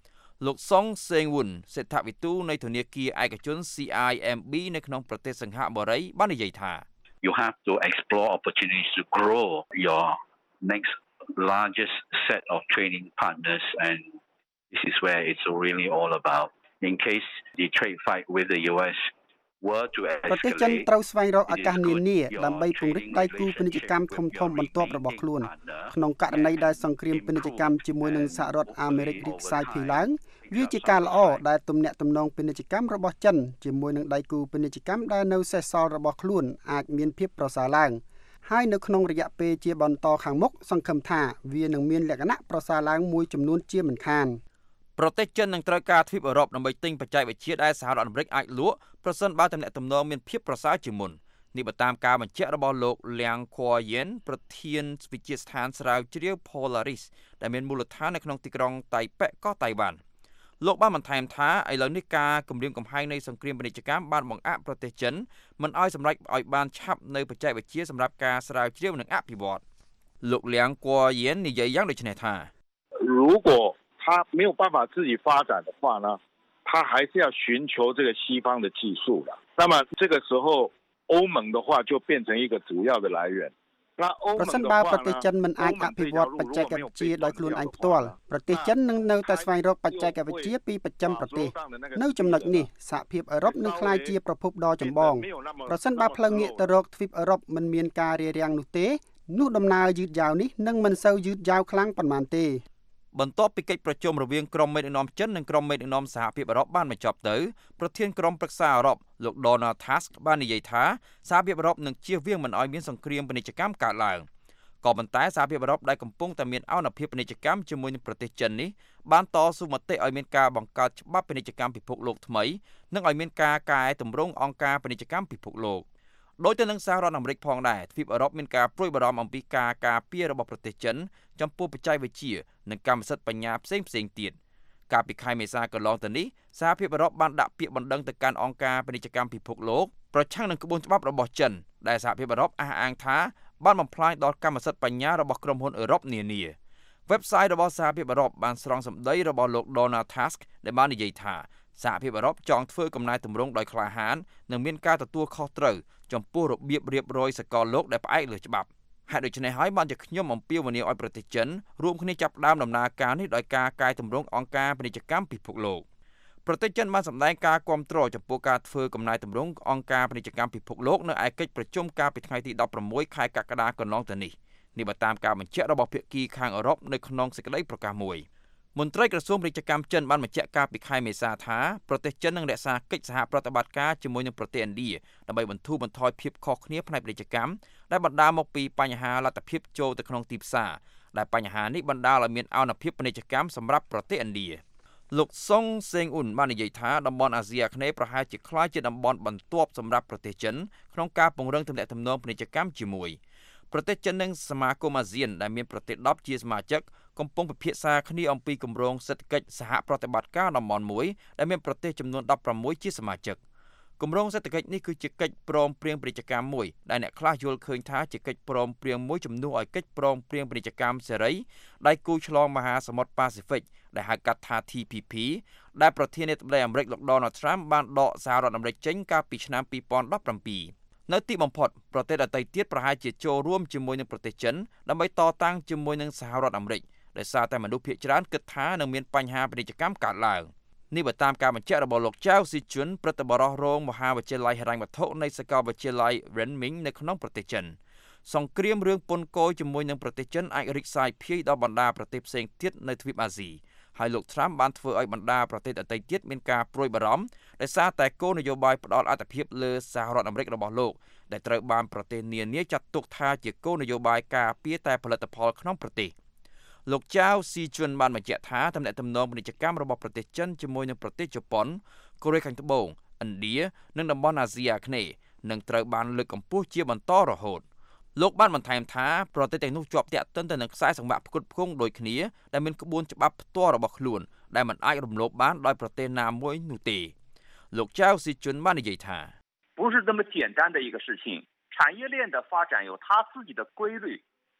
លោកសុងសេងវុនសេដ្ឋវិទូនៃធនាគារឯកជន CIMB នៅក្នុងប្រទេសសិង្ហបុរីបាននិយាយថា You have to explore opportunities to grow your next largest set of trading partners, and this is where it's really all about. In case the trade fight with the US were to escalate, ប្រទេសចិនត្រូវស្វែងរកឱកាសនានាដើម្បីពង្រីកដៃគូពាណិជ្ជកម្មធំៗបន្ទាប់របស់ខ្លួនក្នុងករណីដែលសង្គ្រាមពាណិជ្ជកម្មជាមួយនឹងសហរដ្ឋអាមេរិករីកសាយភាយឡើងវាជាការល្អដែលទំនាក់ទំនងពាណិជ្ជកម្មរបស់ចិនជាមួយនឹងដៃគូពាណិជ្ជកម្មដែលនៅសេសសល់របស់ខ្លួនអាចមានភាពប្រសើរឡើងហើយនៅក្នុងរយៈពេលជាបន្តខាងមុខសង្ឃឹមថាវានឹងមានលក្ខណៈប្រសើរឡើងមួយចំនួនជាមិនខានប្រទេសចិននឹងត្រូវការទ្វីបអឺរ៉ុបដើម្បីទិញបច្ចេកវិទ្យាដែលសហរដ្ឋអាមេរិកអាចលក់ប្រសិនបើទំនាក់ទំនងមានភាពប្រសើរជាងមុននេះបើតាមការបញ្ជាក់របស់លោកលៀងខួយៀនប្រធានវិទ្យាស្ថានស្រាវជ្រាវ Polaris ដែលមានមូលដ្ឋាននៅក្នុងទីក្រុងតៃប៉េកោះតៃវ៉ាន់លោកបានបន្ថែមថាឥឡូវនេះការគម្រាមកំហែងនៃសង្គ្រាមពាណិជ្ជកម្មបានបង្អាក់ប្រទេសចិនមិនឲ្យសម្រេចឲ្យបានឆាប់នៅបច្ចេកវិទ្យាសម្រាប់ការស្រាវជ្រាវនិងអភិវឌ្ឍលោកលៀងខួយៀននិយាយយ៉ាងដូចនេះថា如果他没有办法自己发展的话呢，他还是要寻求这个西方的技术了。那么这个时候，欧盟的话就变成一个主要的来源。 ប្រសិនបើប្រទេសចិនមិនអាចអភិវឌ្ឍបច្ចេកវិទ្យាដោយខ្លួនឯងផ្ទាល់ប្រទេសចិននឹងនៅតែស្វែងរកបច្ចេកវិទ្យាពីប្រចាំប្រទេសនៅចំណុចនេះសហភាពអឺរ៉ុបនឹងក្លាយជាប្រភពដ៏ចម្បងប្រសិនបើផ្លូវងាកទៅរកទ្វីបអឺរ៉ុបមិនមានការរារាំងនោះទេនោះដំណើរយឺតយ៉ាវនេះនឹងមិនសូវយឺតយ៉ាវខ្លាំងប៉ុន្មានទេបន្ទាប់ពីកិច្ចប្រជុំរវាងក្រុមមេដឹកនាំចិននិងក្រុមមេដឹកនាំសហភាពអឺរ៉ុបបានបញ្ចប់ទៅប្រធានក្រុមប្រឹក្សាអឺរ៉ុបលោក Donald Tusk បាននិយាយថាសហភាពអឺរ៉ុបនឹងជៀសវាងមិនឲ្យមានសង្គ្រាមពាណិជ្ជកម្មកើតឡើងក៏ប៉ុន្តែសហភាពអឺរ៉ុបដែលកំពុងតែមានអនុភាពពាណិជ្ជកម្មជាមួយនឹងប្រទេសចិននេះបានតស៊ូមតិឲ្យមានការបង្កើតច្បាប់ពាណិជ្ជកម្មពិភពលោកថ្មីនិងឲ្យមានការកែតម្រង់អង្គការពាណិជ្ជកម្មពិភពលោកដោយទៅនឹងសហរដ្ឋអាមេរិកផងដែរទ្វីបអឺរ៉ុបមានការព្រួយបារម្ភអំពីការការពាររបស់ប្រទេសចិនចំពោះបច្ចេកវិទ្យានិងកម្មសិទ្ធិបញ្ញាផ្សេងទៀតកាលពីខែមេសាកន្លងទៅនេះសហភាពអឺរ៉ុបបានដាក់ពាក្យបណ្ដឹងទៅកាន់អង្គការពាណិជ្ជកម្មពិភពលោកប្រឆាំងនឹងក្បួនច្បាប់របស់ចិនដែលសហភាពអឺរ៉ុបអះអាងថាបានបំផ្លាញដល់កម្មសិទ្ធិបញ្ញារបស់ក្រុមហ៊ុនអឺរ៉ុបនានា Website របស់សហភាពអឺរ៉ុបបានស្រង់សម្ដីរបស់លោក Donald Tusk ដែលបាននិយាយថាសហភាពអឺរ៉ុបចង់ធ្វើកំណែទម្រង់ដោយក្លាហាននិងមានការទទួលខុសត្រូវចំពោះរបៀបរៀបរយសកលលោកដែលផ្អែកលើច្បាប់ហេតុដូច្នេះហើយបានជាខ្ញុំអំពាវនាវឲ្យប្រទេសចិនរួមគ្នាចាប់ផ្ដើមដំណើរការនេះដោយការកែតម្រង់អង្គការពាណិជ្ជកម្មពិភពលោកប្រទេសចិនបានសម្ដែងការគាំទ្រចំពោះការធ្វើកំណែទម្រង់អង្គការពាណិជ្ជកម្មពិភពលោកនៅឯកិច្ចប្រជុំកាលពីថ្ងៃទី16ខែកក្កដាកន្លងទៅនេះបើតាមការបញ្ជាក់របស់ភាគីខាងអឺរ៉ុបនៅក្នុងសេចក្តីប្រកាសមួយមន្ត្រីក្រសួងពាណិជ្ជកម្មចិនបានបញ្ជាក់កាលពីខែមេសាថាប្រទេសចិននឹងរក្សាកិច្ចសហប្រតិបត្តិការជាមួយនឹងប្រទេសឥណ្ឌាដើម្បីបន្ធូរបន្ថយភាពខុសគ្នាផ្នែកពាណិជ្ជកម្មដែលបណ្ដាលមកពីបញ្ហាលទ្ធភាពចូលទៅក្នុងទីផ្សារដែលបញ្ហានេះបណ្ដាលឲ្យមានអនុភាពពាណិជ្ជកម្មសម្រាប់ប្រទេសឥណ្ឌាលោកសុងសេងអ៊ុនបាននិយាយថាតំបន់អាស៊ីអាគ្នេយ៍ប្រហែលជាក្លាយជាតំបន់បន្ទាប់សម្រាប់ប្រទេសចិនក្នុងការពង្រឹងទំនាក់ទំនងពាណិជ្ជកម្មជាមួយប្រទេសចិននិងសមាគមអាស៊ានដែលមានប្រទេស10ជាសមាជិកកំពុងពិភាក្សាគ្នាអំពីគម្រោងសេដ្ឋកិច្ចសហប្រតិបត្តិការតំបន់មួយដែលមានប្រទេសចំនួន16ជាសមាជិកគម្រោងសេដ្ឋកិច្ចនេះគឺជាកិច្ចព្រមព្រៀងពាណិជ្ជកម្មមួយដែលអ្នកខ្លះយល់ឃើញថាជាកិច្ចព្រមព្រៀងមួយជំនួសឲ្យកិច្ចព្រមព្រៀងពាណិជ្ជកម្មសេរីដៃគូឆ្លងមហាសមុទ្រប៉ាស៊ីហ្វិកដែលហៅកាត់ថា TPP ដែលប្រធានាធិបតីអាមេរិកលោក Donald Trump បានដកសហរដ្ឋអាមេរិកចេញកាលពីឆ្នាំ2017នៅទីបំផុតប្រទេសដទៃទៀតប្រហែលជាចូលរួមជាមួយនឹងប្រទេសចិនដើម្បីតតាំងជាមួយនឹងសហរដ្ឋអាមេរិកដោយសារតែមនុស្សភាគច្រើនគិតថានឹងមានបញ្ហាពាណិជ្ជកម្មកើតឡើងនេះបើតាមការបញ្ជាក់របស់លោកចៅស៊ីជុនព្រឹទ្ធបរិះរងមហាវិទ្យាល័យហិរញ្ញវត្ថុនៃសាកលវិទ្យាល័យ Renmin នៅក្នុងប្រទេសចិនសង្គ្រាមរឿងពន្ធគយជាមួយនឹងប្រទេសចិនអាចរីកសាយភាយដល់បណ្ដាប្រទេសផ្សេងទៀតនៅទ្វីបអាស៊ីហើយលោក Trump បានធ្វើឲ្យបណ្ដាប្រទេសដទៃទៀតមានការព្រួយបារម្ភដោយសារតែគោលនយោបាយផ្ដាល់អត្ថប្រយោជន៍លើសហរដ្ឋអាមេរិករបស់លោកដែលត្រូវបានប្រទេសនានាចាត់ទុកថាជាគោលនយោបាយការពារតែផលិតផលក្នុងប្រទេសលោកចៅស៊ីជុនបានបញ្ជាក់ថាទំនាក់ទំនងពាណិជ្ជកម្មរបស់ប្រទេសចិនជាមួយនឹងប្រទេសជប៉ុនកូរ៉េខាងត្បូងឥណ្ឌានិងតំបន់អាស៊ីអាគ្នេយ៍នឹងត្រូវបានលើកកម្ពស់ជាបន្តរហូតលោកបានបន្ថែមថាប្រទេសទាំងនោះជាប់ទាក់ទិនទៅនឹងខ្សែសង្វាក់ផ្គត់ផ្គង់ដូចគ្នាដែលមានក្បួនច្បាប់ផ្ទាល់របស់ខ្លួនដែលមិនអាចរំលោភបានដោយប្រទេសណាមួយនោះទេលោកចៅស៊ីជុនបាននិយាយថា不是这么简单的一个事情产业链的发展有它自己的规律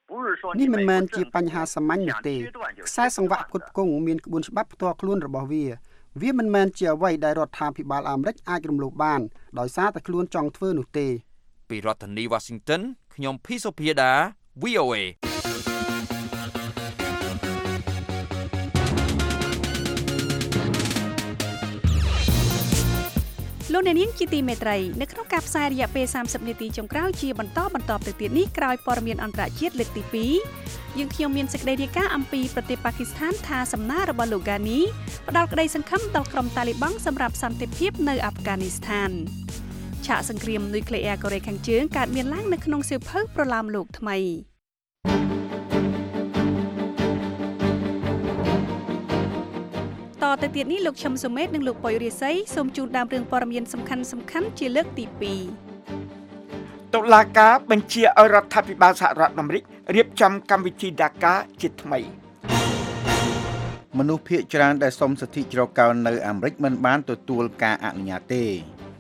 នេះមិនមែនជាបញ្ហាសាមញ្ញនោះទេខ្សែសង្វាក់ផ្គត់ផ្គង់មានក្បួនច្បាប់ផ្ទាល់ខ្លួនរបស់វាមិនមែនជាអ្វីដែលរដ្ឋាភិបាលអាមេរិកអាចរំលោភបានដោយសារតែខ្លួនចង់ធ្វើនោះទេពីរដ្ឋធានី Washington ខ្ញុំភីសូភាដា VOA លោកអ្នកនាងជាទីមេត្រីនៅក្នុងការផ្សាយរយៈពេល30នាទីចុងក្រោយជាបន្តទៅទៀតនេះក្រោយព័ត៌មានអន្តរជាតិលើកទី2យើងខ្ញុំមានសេចក្តីរាយការណ៍អំពីប្រទេសប៉ាគីស្ថានថាសំណើរបស់លោក Ghani ផ្ដល់ក្តីសង្ឃឹមដល់ក្រុមតាលីបង់សម្រាប់សន្តិភាពនៅអាហ្វហ្គានីស្ថានឆាកសង្គ្រាមនុយក្លេអ៊ែរកូរ៉េខាងជើងកើតមានឡើងនៅក្នុងសៀវភៅប្រឡោមលោកថ្មីតទៅទៀតនេះលោកឈឹមសុមេតនិងលោកប៉ុយរាសីសូមជូនដើមរឿងព័ត៌មានសំខាន់ជាលើកទី2 តុលាការបញ្ជាឲ្យរដ្ឋាភិបាលសហរដ្ឋអាមេរិករៀបចំកម្មវិធី DACA ជាថ្មីមនុស្សភាគច្រើនដែលសុំសិទ្ធិជ្រកកោននៅអាមេរិកមិនបានទទួលការអនុញ្ញាតទេ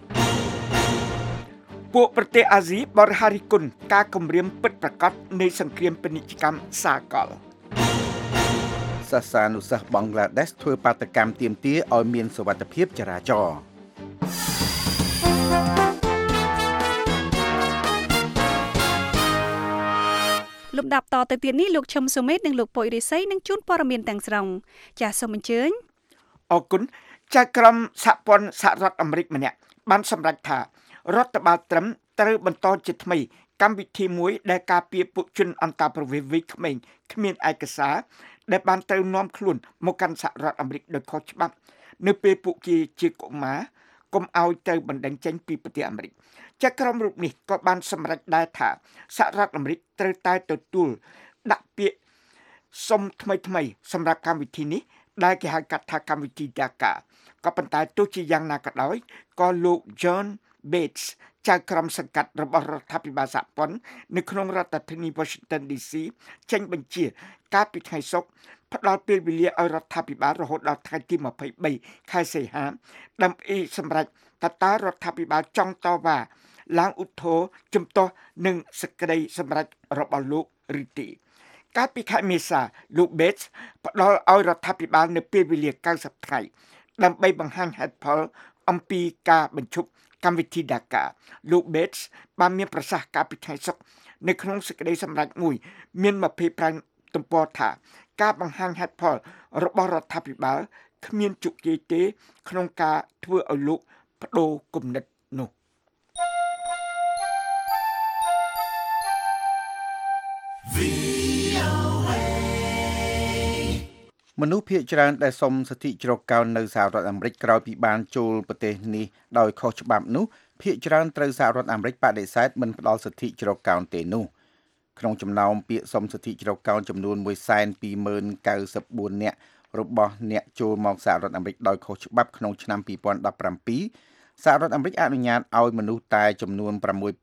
ពួកប្រទេសអាស៊ីបរិហារិគុណការគម្រាមពិតប្រាកដនៃសង្គ្រាមពាណិជ្ជកម្មសាកលសាសានុសិស្សបង់ក្លាដេសធ្វើបាតកម្មទាមទារឲ្យមានសុវត្ថិភាពចរាចរណ៍លំដាប់តទៅទៀតនេះលោកឈឹមសុមេតនិងលោកប៉ុយរិស័យនឹងជូនព័ត៌មានទាំងស្រុងចាសសូមអញ្ជើញអរគុណចៅក្រមសហព័ន្ធសហរដ្ឋអាមេរិកម្នាក់បានសម្រេចថារដ្ឋបាលត្រឹមត្រូវបន្តជាថ្មីកម្មវិធីមួយដែលការពារពួកជនអន្តោប្រវេសន៍វ័យក្មេងគ្មានឯកសារដែលបានត្រូវនាំខ្លួនមកកាន់សហរដ្ឋអាមេរិកដោយខុសច្បាប់នៅពេលពួកគេជាកុមារកុំឲ្យទៅបណ្ដឹងចេញពីប្រទេសអាមេរិកចៅក្រមរូបនេះក៏បានសម្រេចដែរថាសហរដ្ឋអាមេរិកត្រូវតែទទួលដាក់ពាក្យសុំថ្មីសម្រាប់កម្មវិធីនេះដែលគេហៅកាត់ថាកម្មវិធី DACA ក៏ប៉ុន្តែទោះជាយ៉ាងណាក៏ដោយក៏លោក John Bates ចៅក្រមសង្កាត់របស់រដ្ឋាភិបាលសហព័ន្ធនៅក្នុងរដ្ឋធានី Washington DC ចេញបញ្ជាកាលពីថ្ងៃសុក្រផ្ដល់ពេលវេលាឲ្យរដ្ឋាភិបាលរហូតដល់ថ្ងៃទី23ខែសីហាដើម្បីសម្រេចតើរដ្ឋាភិបាលចង់តវ៉ាឡើងឧទ្ធរណ៍ជំទាស់នឹងសេចក្តីសម្រេចរបស់លោកឬទេកាលពីខែមេសាលោក Bates ផ្ដល់ឲ្យរដ្ឋាភិបាលនៅពេលវេលា90ថ្ងៃដើម្បីបង្ហាញហេតុផលអំពីការបញ្ឈប់កម្មវិធី DACA លោក Bates បានមានប្រសាសន៍កាលពីថ្ងៃសុក្រនៅក្នុងសេចក្តីសម្រេចមួយមាន25ទំព័រថាការបង្ហាញហេតុផលរបស់រដ្ឋាភិបាលគ្មានជោគជ័យទេក្នុងការធ្វើឲ្យលោកបដូរគំនិតនោះមនុស្សភាគច្រើនដែលសុំសិទ្ធិជ្រកកោននៅសហរដ្ឋអាមេរិកក្រោយពីបានចូលប្រទេសនេះដោយខុសច្បាប់នោះភាគច្រើនត្រូវសហរដ្ឋអាមេរិកបដិសេធមិនផ្ដល់សិទ្ធិជ្រកកោនទេនោះក្នុងចំណោមពាក្យសុំសិទ្ធិជ្រកកោនចំនួន 1,294,000 នាក់របស់អ្នកចូលមកសហរដ្ឋអាមេរិកដោយខុសច្បាប់ក្នុងឆ្នាំ 2017 សហរដ្ឋអាមេរិកអនុញ្ញាតឲ្យមនុស្សតែចំនួន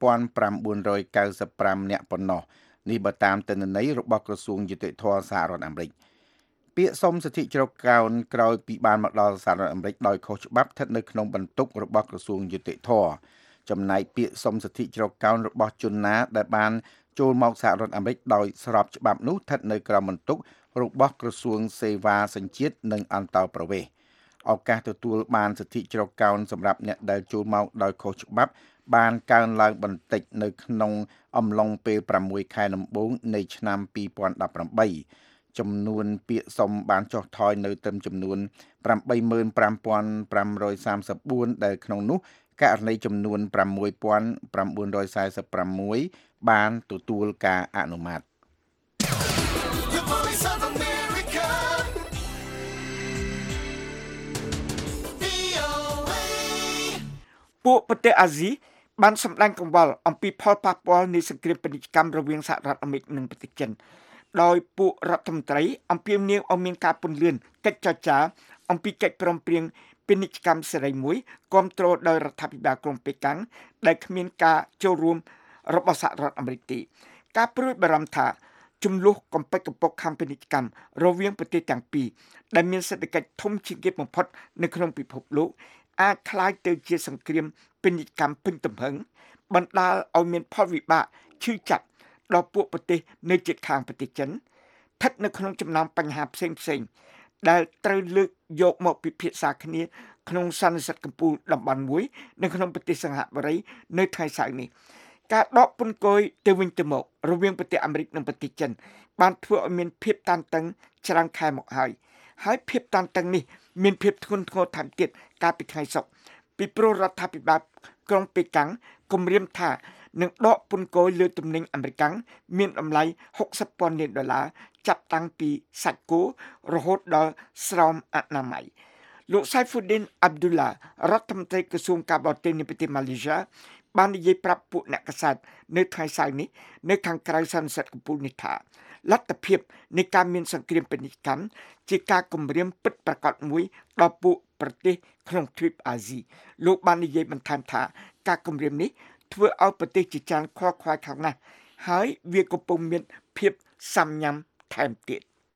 6,995 នាក់ប៉ុណ្ណោះនេះបើតាមទិន្នន័យរបស់ក្រសួងយុតិធធម៌សហរដ្ឋអាមេរិកពាក្យសុំសិទ្ធិជ្រកកោនក្រោយពីបានមកដល់សហរដ្ឋអាមេរិកដោយខុសច្បាប់ស្ថិតនៅក្នុងបន្ទុករបស់ក្រសួងយុតិធធម៌ចំណែកពាក្យសុំសិទ្ធិជ្រកកោនរបស់ជនណាដែលបានចូលមកសហរដ្ឋអាមេរិកដោយស្របច្បាប់នោះស្ថិតនៅក្រោមបន្ទុករបស់ក្រសួងសេវាសញ្ជាតិនិងអន្តោប្រវេសន៍ឱកាសទទួលបានសិទ្ធិជ្រកកោនសម្រាប់អ្នកដែលចូលមកដោយខុសច្បាប់បានកើនឡើងបន្តិចនៅក្នុងអំឡុងពេល6ខែដំបូងនៃឆ្នាំ 2018 ចំនួនពាក្យសុំបានចុះថយនៅត្រឹមចំនួន 85,534 ដែលក្នុងនោះករណីចំនួន 6,946 បានទទួលការអនុម័តពួកប្រទេសអាស៊ីបានសម្ដែងកង្វល់អំពីផលប៉ះពាល់នៃសង្គ្រាមពាណិជ្ជកម្មរវាងសហរដ្ឋអាមេរិកនិងប្រទេសចិនដោយពួករដ្ឋមន្ត្រីអំពាវនាវឲ្យមានការពន្យាកិច្ចចរចាអំពីកិច្ចព្រមព្រៀងពាណិជ្ជកម្មសេរីមួយគាំទ្រដោយរដ្ឋាភិបាលក្រុងប៉េកាំងដែលគ្មានការចូលរួមរបស់សហរដ្ឋអាមេរិកទេការព្រួយបារម្ភថាជំលោះកំពេចកំពកខាងពាណិជ្ជកម្មរវាងប្រទេសទាំងពីរដែលមានសេដ្ឋកិច្ចធំជាងគេបំផុតនៅក្នុងពិភពលោកអាចក្លាយទៅជាសង្គ្រាមពាណិជ្ជកម្មពេញទំហឹងបណ្ដាលឲ្យមានផលវិបាកឈឺចាប់ដល់ពួកប្រទេសនៅជិតខាងប្រទេសចិនស្ថិតនៅក្នុងចំណោមបញ្ហាផ្សេងៗដែលត្រូវលើកយកមកពិភាក្សាគ្នាក្នុងសន្និសីទកំពូលតំបន់មួយនៅក្នុងប្រទេសសិង្ហបុរីនៅថ្ងៃសៅរ៍នេះការដកពន្ធគយទៅវិញទៅមករវាងប្រទេសអាមេរិកនិងប្រទេសចិនបានធ្វើឲ្យមានភាពតានតឹងច្រើនខែមកហើយភាពតានតឹងនេះមានភាពធ្ងន់ធ្ងរថែមទៀតកាលពីថ្ងៃសុក្រពីព្រោះរដ្ឋាភិបាលក្រុងប៉េកាំងគម្រាមថានឹងដកពន្ធគយលើទំនិញអាមេរិកមានតម្លៃ$60,000 លានចាប់តាំងពីសាច់គោរហូតដល់ស្រោមអនាម័យលោក Saifuddin Abdullah រដ្ឋមន្ត្រីក្រសួងការបរទេសនៃប្រទេសម៉ាឡេស៊ីបាននិយាយប្រាប់ពួកអ្នកកាសែតនៅថ្ងៃសៅរ៍នេះនៅខាងក្រៅសន្និសីទកំពូលនេះថាលទ្ធភាពនៃការមានសង្គ្រាមពាណិជ្ជកម្មជាការគំរាមពិតប្រាកដមួយដល់ពួកប្រទេសក្នុងទ្វីបអាស៊ីលោកបាននិយាយបន្ថែមថាការគំរាមនេះធ្វើឲ្យប្រទេសជាច្រើនខ្វល់ខ្វាយខ្លាំងណាស់ហើយវាកំពុងមានភាពសាំញ៉ាំថែមទៀត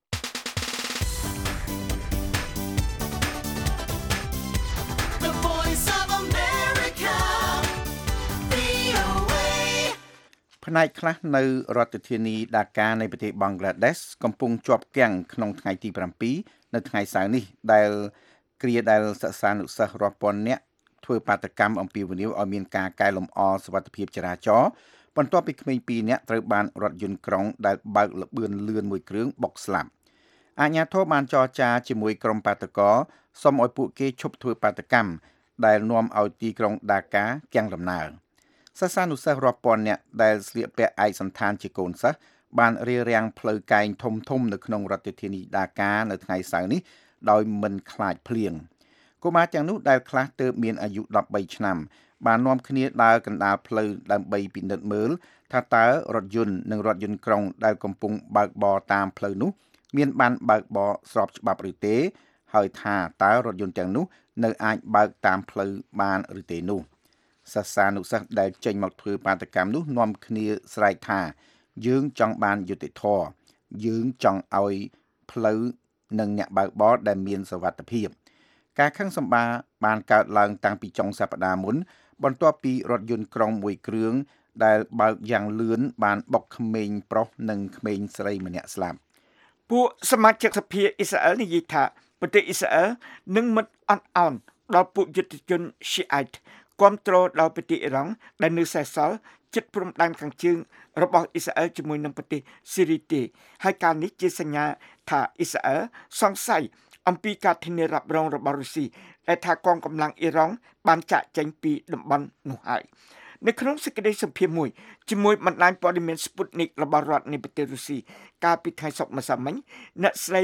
ផ្នែកខ្លះនៅរដ្ឋធានីដាកានៃប្រទេសបង់ក្លាដេសកំពុងជាប់គាំងក្នុងថ្ងៃទី7នៅថ្ងៃសៅរ៍នេះដែលគ្រាដែលសិស្សានុសិស្សរាប់ពាន់នាក់ធ្វើបាតកម្មអំពាវនាវឲ្យមានការកែលម្អសុវត្ថិភាពចរាចរណ៍បន្ទាប់ពីក្មេង2នាក់ត្រូវបានរថយន្តក្រុងដែលបើកល្បឿនលឿនមួយគ្រឿងបុកស្លាប់អាជ្ញាធរបានចរចាជាមួយក្រុមបាតកោសុំឲ្យពួកគេឈប់ធ្វើបាតកម្មដែលនាំឲ្យទីក្រុងដាកាគាំងដំណើរសិស្សានុសិស្សរាប់ពាន់នាក់ដែលស្លៀកពាក់ឯកសណ្ឋានជាកូនសិស្សបានរារាំងផ្លូវកែងធំៗនៅក្នុងរដ្ឋធានីដាកានៅថ្ងៃសៅរ៍នេះដោយមិនខ្លាចភ្លៀងកុមារទាំងនោះដែលខ្លះទើបមានអាយុ13ឆ្នាំបាននាំគ្នាដើរកណ្ដាលផ្លូវដើម្បីពិនិត្យមើលថាតើរថយន្តនិងរថយន្តក្រុងដែលកំពុងបើកបរតាមផ្លូវនោះមានបានបើកបរស្របច្បាប់ឬទេហើយថាតើរថយន្តទាំងនោះនៅអាចបើកតាមផ្លូវបានឬទេនោះសិស្សានុសិស្សដែលចេញមកធ្វើបាតកម្មនោះនាំគ្នាស្រែកថាយើងចង់បានយុត្តិធម៌យើងចង់ឲ្យផ្លូវនិងអ្នកបើកបរដែលមានសុវត្ថិភាពការខឹងសម្បារបានកើតឡើងតាំងពីចុងសប្តាហ៍មុនបន្ទាប់ពីរថយន្តក្រុងមួយគ្រឿងដែលបើកយ៉ាងលឿនបានបុកក្មេងប្រុសនិងក្មេងស្រីម្នាក់ស្លាប់ពួកសមាជិកសភាអ៊ីស្រាអែលនិយាយថាប្រទេសអ៊ីស្រាអែលនឹងមិនអត់ឱនដល់ពួកយុទ្ធជន Shiite គាំទ្រដល់ប្រទេសអ៊ីរ៉ង់ដែលនៅសេសសល់ជិតព្រំដែនខាងជើងរបស់អ៊ីស្រាអែលជាមួយនឹងប្រទេសស៊ីរីទេហើយការនេះជាសញ្ញាថាអ៊ីស្រាអែលសង្ស័យអំពីការធានារ៉ាប់រងរបស់រុស្ស៊ីដែលថាកងកម្លាំងអ៊ីរ៉ង់បានចាក់ចេញពីតំបន់នោះហើយនៅក្នុងសេចក្តីសម្ភាសន៍មួយជាមួយបណ្ដាញព័ត៌មាន Sputnik របស់រដ្ឋនៃប្រទេសរុស្ស៊ីកាលពីថ្ងៃសុក្រម្សិលមិញអ្នកស្រី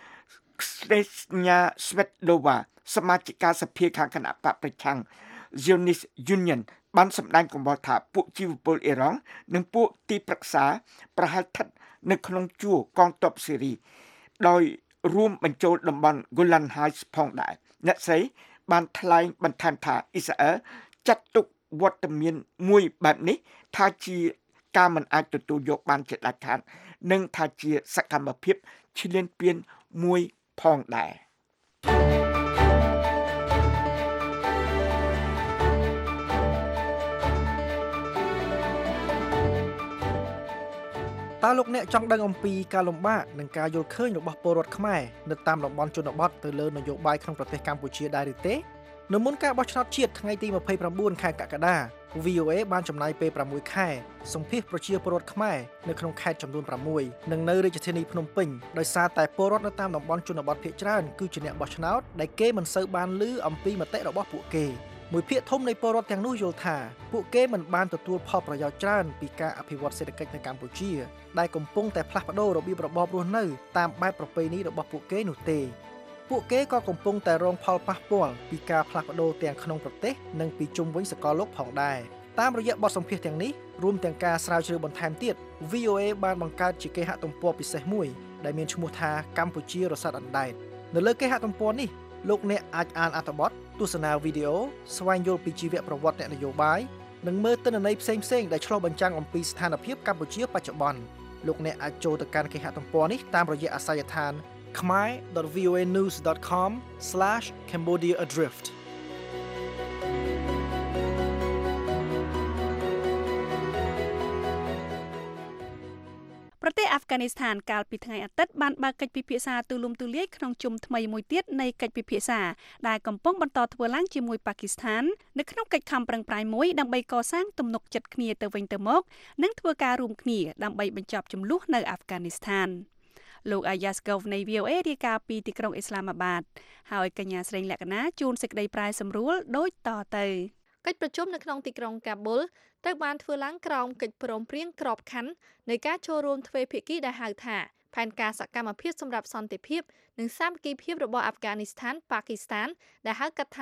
Ksenia Svetlova សមាជិកសភាខាងគណៈបកប្រឆាំង Zionist Union បានសម្ដែងកង្វល់ថាពួកជីវពលអ៊ីរ៉ង់និងពួកទីប្រឹក្សាប្រហែលស្ថិតនៅក្នុងជួរកងទ័ពស៊េរីដោយរួមបញ្ចូលតំបន់ Golan Heights ផងដែរអ្នកស្រីបានថ្លែងបន្ថែមថាអ៊ីស្រាអែលចាត់ទុកវត្តមានមួយបែបនេះថាជាការមិនអាចទទួលយកបានជាដាច់ខាតនិងថាជាសកម្មភាពឈ្លានពានមួយផងដែរតើលោកអ្នកចង់ដឹងអំពីការលំបាកនិងការយល់ឃើញរបស់ពលរដ្ឋខ្មែរនៅតាមតំបន់ជនបទទៅលើនយោបាយក្នុងប្រទេសកម្ពុជាដែរឬទេនៅមុនការបោះឆ្នោតជាតិថ្ងៃទី29ខែកក្កដា VOA បានចំណាយពេល6ខែសម្ភាសប្រជាពលរដ្ឋខ្មែរនៅក្នុងខេត្តចំនួន6និងនៅរាជធានីភ្នំពេញដោយសារតែពលរដ្ឋនៅតាមតំបន់ជនបទភាគច្រើនគឺជាអ្នកបោះឆ្នោតដែលគេមិនសូវបានឮអំពីមតិរបស់ពួកគេមួយភាគធំនៃពលរដ្ឋទាំងនោះយល់ថាពួកគេមិនបានទទួលផលប្រយោជន៍ច្រើនពីការអភិវឌ្ឍសេដ្ឋកិច្ចនៅកម្ពុជាដែលកំពុងតែផ្លាស់ប្ដូររបៀបរបបរស់នៅតាមបែបប្រពៃណីរបស់ពួកគេនោះទេពួកគេក៏កំពុងតែរងផលប៉ះពាល់ពីការផ្លាស់ប្ដូរទាំងក្នុងប្រទេសនិងពីជុំវិញសកលលោកផងដែរតាមរយៈបទសម្ភាសន៍ទាំងនេះរួមទាំងការស្រាវជ្រាវបន្ថែមទៀត VOA បានបង្កើតជាគេហទំព័រពិសេសមួយដែលមានឈ្មោះថាកម្ពុជារស័តអណ្ដែតនៅលើគេហទំព័រនេះលោកអ្នកអាចអានអត្ថបទទស្សនាវីដេអូស្វែងយល់ពីជីវប្រវត្តិអ្នកនយោបាយនិងមើលទិន្នន័យផ្សេងៗដែលឆ្លុះបញ្ចាំងអំពីស្ថានភាពកម្ពុជាបច្ចុប្បន្នលោកអ្នកអាចចូលទៅកាន់គេហទំព័រនេះតាមរយៈអាសយដ្ឋាន khmer.voanews.com/cambodiaadrift អាហ្វហ្គានីស្ថានកាលពីថ្ងៃអាទិត្យបានបើកកិច្ចពិភាក្សាទូលំទូលាយក្នុងជុំថ្មីមួយទៀតនៃកិច្ចពិភាក្សាដែលកំពុងបន្តធ្វើឡើងជាមួយប៉ាគីស្ថាននៅក្នុងកិច្ចខំប្រឹងប្រែងមួយដើម្បីកសាងទំនុកចិត្តគ្នាទៅវិញទៅមកនិងធ្វើការរួមគ្នាដើម្បីបញ្ចប់ជម្លោះនៅអាហ្វហ្គានីស្ថានលោកអាយ៉ាស្កូវនៃ VOA រាយការណ៍ពីទីក្រុងអ៊ីស្លាមាបាតហើយកញ្ញាស្រីលក្ខណាជួនសេចក្តីប្រាយសម្រួលដូចតទៅកិច្ចប្រជុំនៅក្នុងទីក្រុងកាប៊ុលត្រូវបានធ្វើឡើងក្រោមកិច្ចព្រមព្រៀងក្របខ័ណ្ឌនៃការចូលរួមទ្វេភាគីដែលហៅថាផែនការសកម្មភាពសម្រាប់សន្តិភាពនិងសាមគ្គីភាពរបស់អាហ្វហ្គានីស្ថានប៉ាគីស្ថានដែលហៅកាត់ថា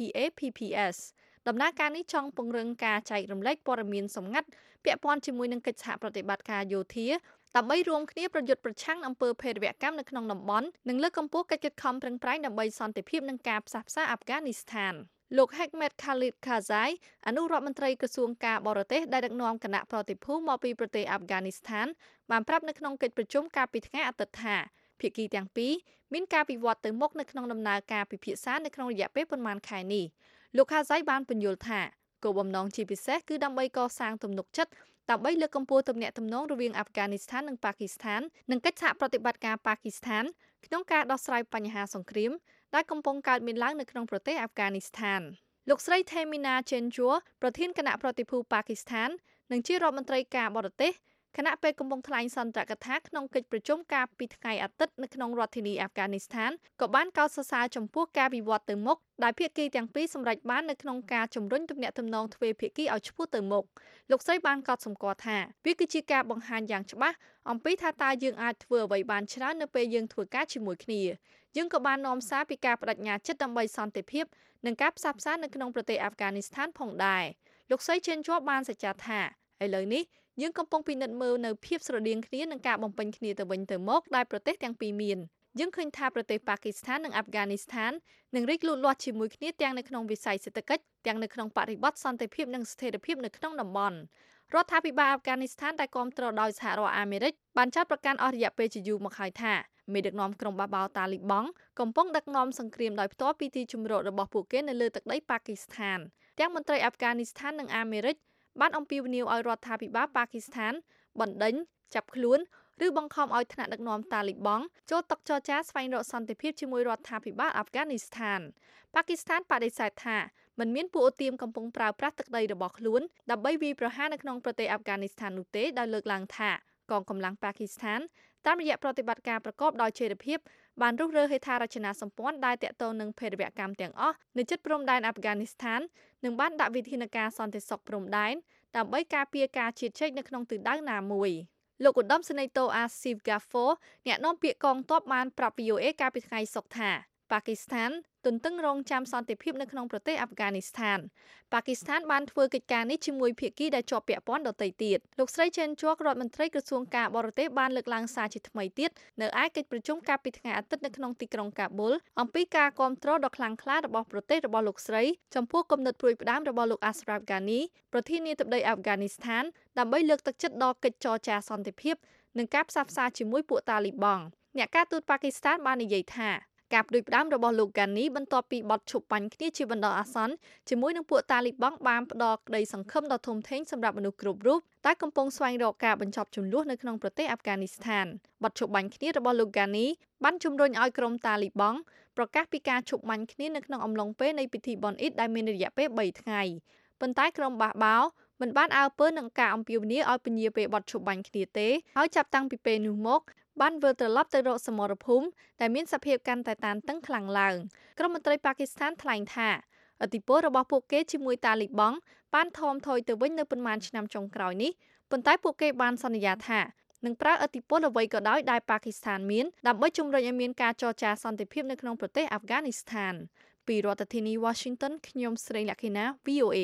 APAPPS ដំណើរការនេះចង់ពង្រឹងការចែករំលែកព័ត៌មានសម្ងាត់ពាក់ព័ន្ធជាមួយនឹងកិច្ចសហប្រតិបត្តិការយោធាដើម្បីរួមគ្នាប្រយុទ្ធប្រឆាំងអំពើភេរវកម្មនៅក្នុងតំបន់និងលើកកម្ពស់កិច្ចខិតខំប្រឹងប្រែងដើម្បីសន្តិភាពនិងការផ្សះផ្សាអាហ្វហ្គានីស្ថានលោក Hekmet Khalid Karzai អនុរដ្ឋមន្ត្រីក្រសួងការបរទេសដែលដឹកនាំគណៈប្រតិភូមកពីប្រទេសអាហ្វហ្គានីស្ថានបានប្រាប់នៅក្នុងកិច្ចប្រជុំកាលពីថ្ងៃអាទិត្យថាភាគីទាំងពីរមានការវិវត្តទៅមុខនៅក្នុងដំណើរការពិភាក្សានៅក្នុងរយៈពេលប្រមាណខែនេះលោក Karzai បានពន្យល់ថាគោលបំណងជាពិសេសគឺដើម្បីកសាងទំនុកចិត្តដើម្បីលើកកម្ពស់ទំនាក់ទំនងរវាងអាហ្វហ្គានីស្ថាននិងប៉ាគីស្ថាននិងកិច្ចសហប្រតិបត្តិការប៉ាគីស្ថានក្នុងការដោះស្រាយបញ្ហាសង្គ្រាមដែលកំពុងកើតមានឡើងនៅក្នុងប្រទេសអាហ្វហ្គានីស្ថានលោកស្រី Themina Chenjua ប្រធានគណៈប្រតិភូប៉ាគីស្ថាននិងជារដ្ឋមន្ត្រីការបរទេសគណៈពេលកំពុងថ្លែងសន្ទរកថាក្នុងកិច្ចប្រជុំកាលពីថ្ងៃអាទិត្យនៅក្នុងរដ្ឋធានីអាហ្វហ្គានីស្ថានក៏បានកោតសរសើរចំពោះការវិវត្តទៅមុខដែលភាគីទាំងពីរសម្រេចបាននៅក្នុងការជំរុញទំនាក់ទំនងទ្វេភាគីឲ្យឆ្ពោះទៅមុខលោកស្រីបានកោតសម្គាល់ថាវាគឺជាការបង្ហាញយ៉ាងច្បាស់អំពីថាតើយើងអាចធ្វើអ្វីបានច្រើននៅពេលយើងធ្វើការជាមួយគ្នាយើងក៏បាននាំសារពីការបដិញ្ញាចិត្តដើម្បីសន្តិភាពនិងការផ្សះផ្សានៅក្នុងប្រទេសអាហ្វហ្គានីស្ថានផងដែរលោកស្រីជឿនជាប់បានសច្ចាថាឥឡូវនេះយើងកំពុងពិនិត្យមើលនៅភាពស្រដៀងគ្នានឹងការបំពេញគ្នាទៅវិញទៅមកដែលប្រទេសទាំងពីរមានយើងឃើញថាប្រទេសប៉ាគីស្ថាននិងអាហ្វហ្គានីស្ថាននឹងរីកលូតលាស់ជាមួយគ្នាទាំងនៅក្នុងវិស័យសេដ្ឋកិច្ចទាំងនៅក្នុងបរិបទសន្តិភាពនិងស្ថិរភាពនៅក្នុងតំបន់រដ្ឋាភិបាលអាហ្វហ្គានីស្ថានដែលគាំទ្រដោយសហរដ្ឋអាមេរិកបានចាត់ប្រកាសអស់រយៈពេលជាយូរមកហើយថាមេដឹកនាំក្រុមបះបោរតាលីបង់កំពុងដឹកនាំសង្គ្រាមដោយផ្ទាល់ពីទីជម្រករបស់ពួកគេនៅលើទឹកដីប៉ាគីស្ថានទាំងមន្ត្រីអាហ្វហ្គានីស្ថាននិងអាមេរិកបានអំពាវនាវឲ្យរដ្ឋាភិបាលប៉ាគីស្ថានបណ្ដេញចាប់ខ្លួនឬបង្ខំឲ្យថ្នាក់ដឹកនាំតាលីបង់ចូលតុចរចាស្វែងរកសន្តិភាពជាមួយរដ្ឋាភិបាលអាហ្វហ្គានីស្ថានប៉ាគីស្ថានបដិសេធថាមិនមានពួកអូទៀមកំពុងប្រើប្រាស់ទឹកដីរបស់ខ្លួនដើម្បីវាយប្រហារនៅក្នុងប្រទេសអាហ្វហ្គានីស្ថាននោះទេដោយលើកឡើងថាកងកម្លាំងប៉ាគីស្ថានតាមរយៈប្រតិបត្តិការប្រកបដោយចីរភាពបានរុះរើហេដ្ឋារចនាសម្ព័ន្ធដែលតាក់ទងនឹងភេរវកម្មទាំងអស់នៅជិតព្រំដែនអាហ្វហ្គានីស្ថាននិងបានដាក់វិធានការសន្តិសុខព្រំដែនដើម្បីការពារការជៀតជែកនៅក្នុងទិសដៅណាមួយលោកឧត្តមសេនីយ៍តូអាស៊ីវហ្គាហ្វូអ្នកនាំពាក្យកងទ័ពបានប្រាប់ VOA កាលពីថ្ងៃសុក្រថាប៉ាគីស្ថានទន្ទឹងរង់ចាំសន្តិភាពនៅក្នុងប្រទេសអាហ្វហ្គានីស្ថានប៉ាគីស្ថានបានធ្វើកិច្ចការនេះជាមួយភាគីដែលជាប់ពាក់ព័ន្ធដទៃទៀតលោកស្រីជេនជាក់រដ្ឋមន្ត្រីក្រសួងការបរទេសបានលើកឡើងសារជាថ្មីទៀតនៅឯកិច្ចប្រជុំកាលពីថ្ងៃអាទិត្យនៅក្នុងទីក្រុងកាប៊ុលអំពីការគាំទ្រដ៏ខ្លាំងក្លារបស់ប្រទេសរបស់លោកស្រីចំពោះគំនិតព្រួយផ្ដាំរបស់លោកអាស្រ៉ាហ្វហ្គានីប្រធានាធិបតីអាហ្វហ្គានីស្ថានដើម្បីលើកទឹកចិត្តដល់កិច្ចចរចាសន្តិភាពនិងការផ្សះផ្សាជាមួយពួកតាលីបង់អ្នកការទូតប៉ាគីស្ថានបាននិយាយថាការផ្ដួចផ្ដើមរបស់លោកហ្គានីបន្ទាប់ពីបទឈប់បាញ់គ្នាជាបណ្ដោះអាសន្នជាមួយនឹងពួកតាលីបង់បានផ្ដល់ក្តីសង្ឃឹមដ៏ធំធេងសម្រាប់មនុស្សគ្រប់រូបដែលកំពុងស្វែងរកការបញ្ចប់ជម្លោះនៅក្នុងប្រទេសអាហ្វហ្គានីស្ថានបទឈប់បាញ់គ្នារបស់លោកហ្គានីបានជំរុញឲ្យក្រុមតាលីបង់ប្រកាសពីការឈប់បាញ់គ្នានៅក្នុងអំឡុងពេលនៃពិធីបុណ្យអ៊ីដដែលមានរយៈពេល3ថ្ងៃប៉ុន្តែក្រុមបះបោរមិនបានអើពើនឹងការអំពាវនាវឲ្យពញាពេលបទឈប់បាញ់គ្នាទេហើយចាប់តាំងពីពេលនោះមកបានវិលត្រឡប់ទៅរកសមរភូមិដែលមានសភាពកាន់តែតានតឹងខ្លាំងឡើងក្រុមមន្ត្រីប៉ាគីស្ថានថ្លែងថាឥទ្ធិពលរបស់ពួកគេជាមួយតាលីបង់បានថមថយទៅវិញនៅប៉ុន្មានឆ្នាំចុងក្រោយនេះប៉ុន្តែពួកគេបានសន្យាថានឹងប្រើឥទ្ធិពលអ្វីក៏ដោយដែលប៉ាគីស្ថានមានដើម្បីជំរុញឲ្យមានការចរចាសន្តិភាពនៅក្នុងប្រទេសអាហ្វហ្គានីស្ថានពីរដ្ឋធានី Washington ខ្ញុំស្រីលក្ខិណា VOA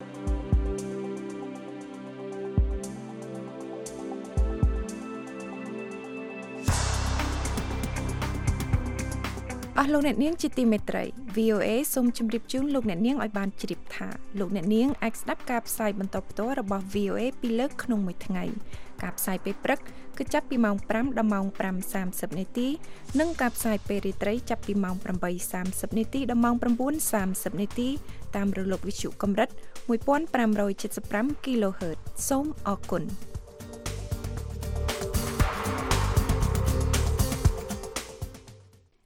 អស់លោកអ្នកនាងជាទីមេត្រី VOA សូមជម្រាបជូនលោកអ្នកនាងឲ្យបានជ្រាបថាលោកអ្នកនាងអាចស្ដាប់ការផ្សាយបន្តផ្ទាល់របស់ VOA ពីរលើកក្នុងមួយថ្ងៃការផ្សាយពេលព្រឹកគឺចាប់ពីម៉ោង 5 ដល់ម៉ោង 5:30 នាទីនិងការផ្សាយពេលរាត្រីចាប់ពីម៉ោង 8:30 នាទីដល់ម៉ោង 9:30 នាទីតាមរលកវិទ្យុកម្រិត 1575 kHz សូមអរគុណ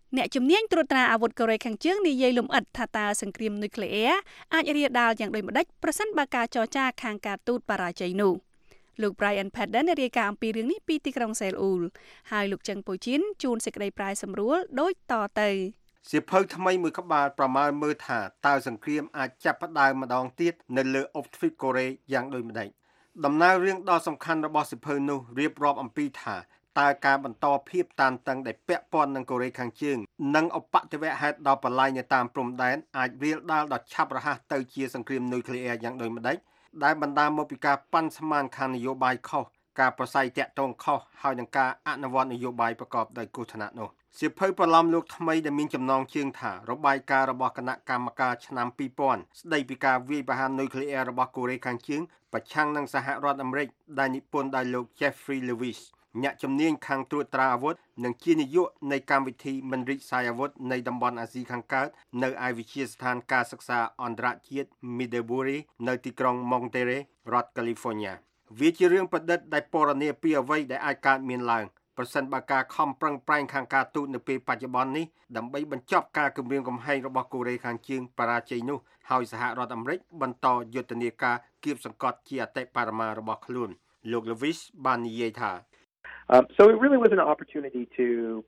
អ្នកជំនាញត្រួតត្រាអាវុធកូរ៉េខាងជើងនិយាយលម្អិតថាតើសង្គ្រាមនុយក្លេអ៊ែរអាចរាលដាលយ៉ាងដូចម្តេចប្រសិនបើការចរចាខាងការទូតបរាជ័យនោះលោក Brian Padden រាយការណ៍អំពីរឿងនេះពីទីក្រុងសេអ៊ូលហើយលោកចឹងប៉ូជីនជួនសេចក្តីប្រាយសម្រួលដូចតទៅសៀវភៅថ្មីមួយក្បាលប្រមាណមើលថាតើសង្គ្រាមអាចចាប់ផ្ដើមម្ដងទៀតនៅលើអុកទ្វីបកូរ៉េយ៉ាងដូចម្តេចដំណើររឿងដ៏សំខាន់របស់សៀវភៅនោះរៀបរាប់អំពីថាតើការបន្តភាពតានតឹងដែលពាក់ព័ន្ធនឹងកូរ៉េខាងជើងនិងឧបទ្ទវហេតុដ៏ប្រឡាយនៅតាមព្រំដែនអាចរាលដាលដល់ឆាប់រហ័សទៅជាសង្គ្រាមនុយក្លេអ៊ែរយ៉ាងដូចម្តេចដែលបណ្ដាលមកពីការប៉ាន់ស្មានខាងនយោបាយខុសការប្រស័យតាក់ទងខុសហើយនឹងការអនុវត្តនយោបាយប្រកបដោយគ្រោះថ្នាក់នោះសៀវភៅប្រឡំលោកថ្មីដែលមានចំណងជើងថារបាយការណ៍របស់គណៈកម្មការឆ្នាំ2000ស្ដីពីការវាយប្រហារនុយក្លេអ៊ែររបស់កូរ៉េខាងជើងប្រឆាំងនឹងសហរដ្ឋអាមេរិកដែលនិពន្ធដោយលោក Jeffrey Lewis អ្នកជំនាញខាងត្រួតត្រាអាវុធនិងជានាយកនៃកម្មវិធីមិនរិះសាយអាវុធនៃតំបន់អាស៊ីខាងកើតនៅឯវិទ្យាស្ថានការសិក្សាអន្តរជាតិ Middlebury នៅទីក្រុង Monterey រដ្ឋ California វាជារឿងប្រឌិតដែលពណ៌នាពីអ្វីដែលអាចកើតមានឡើងប្រសិនបើការខំប្រឹងប្រែងខាងការទូតនៅពេលបច្ចុប្បន្ននេះដើម្បីបញ្ចប់ការគំរាមកំហែងរបស់កូរ៉េខាងជើងបរាជ័យនោះហើយសហរដ្ឋអាមេរិកបន្តយុទ្ធនាការគៀបសង្កត់ជាអតិបរមារបស់ខ្លួនលោក Lewis បាននិយាយថា So it really was an opportunity to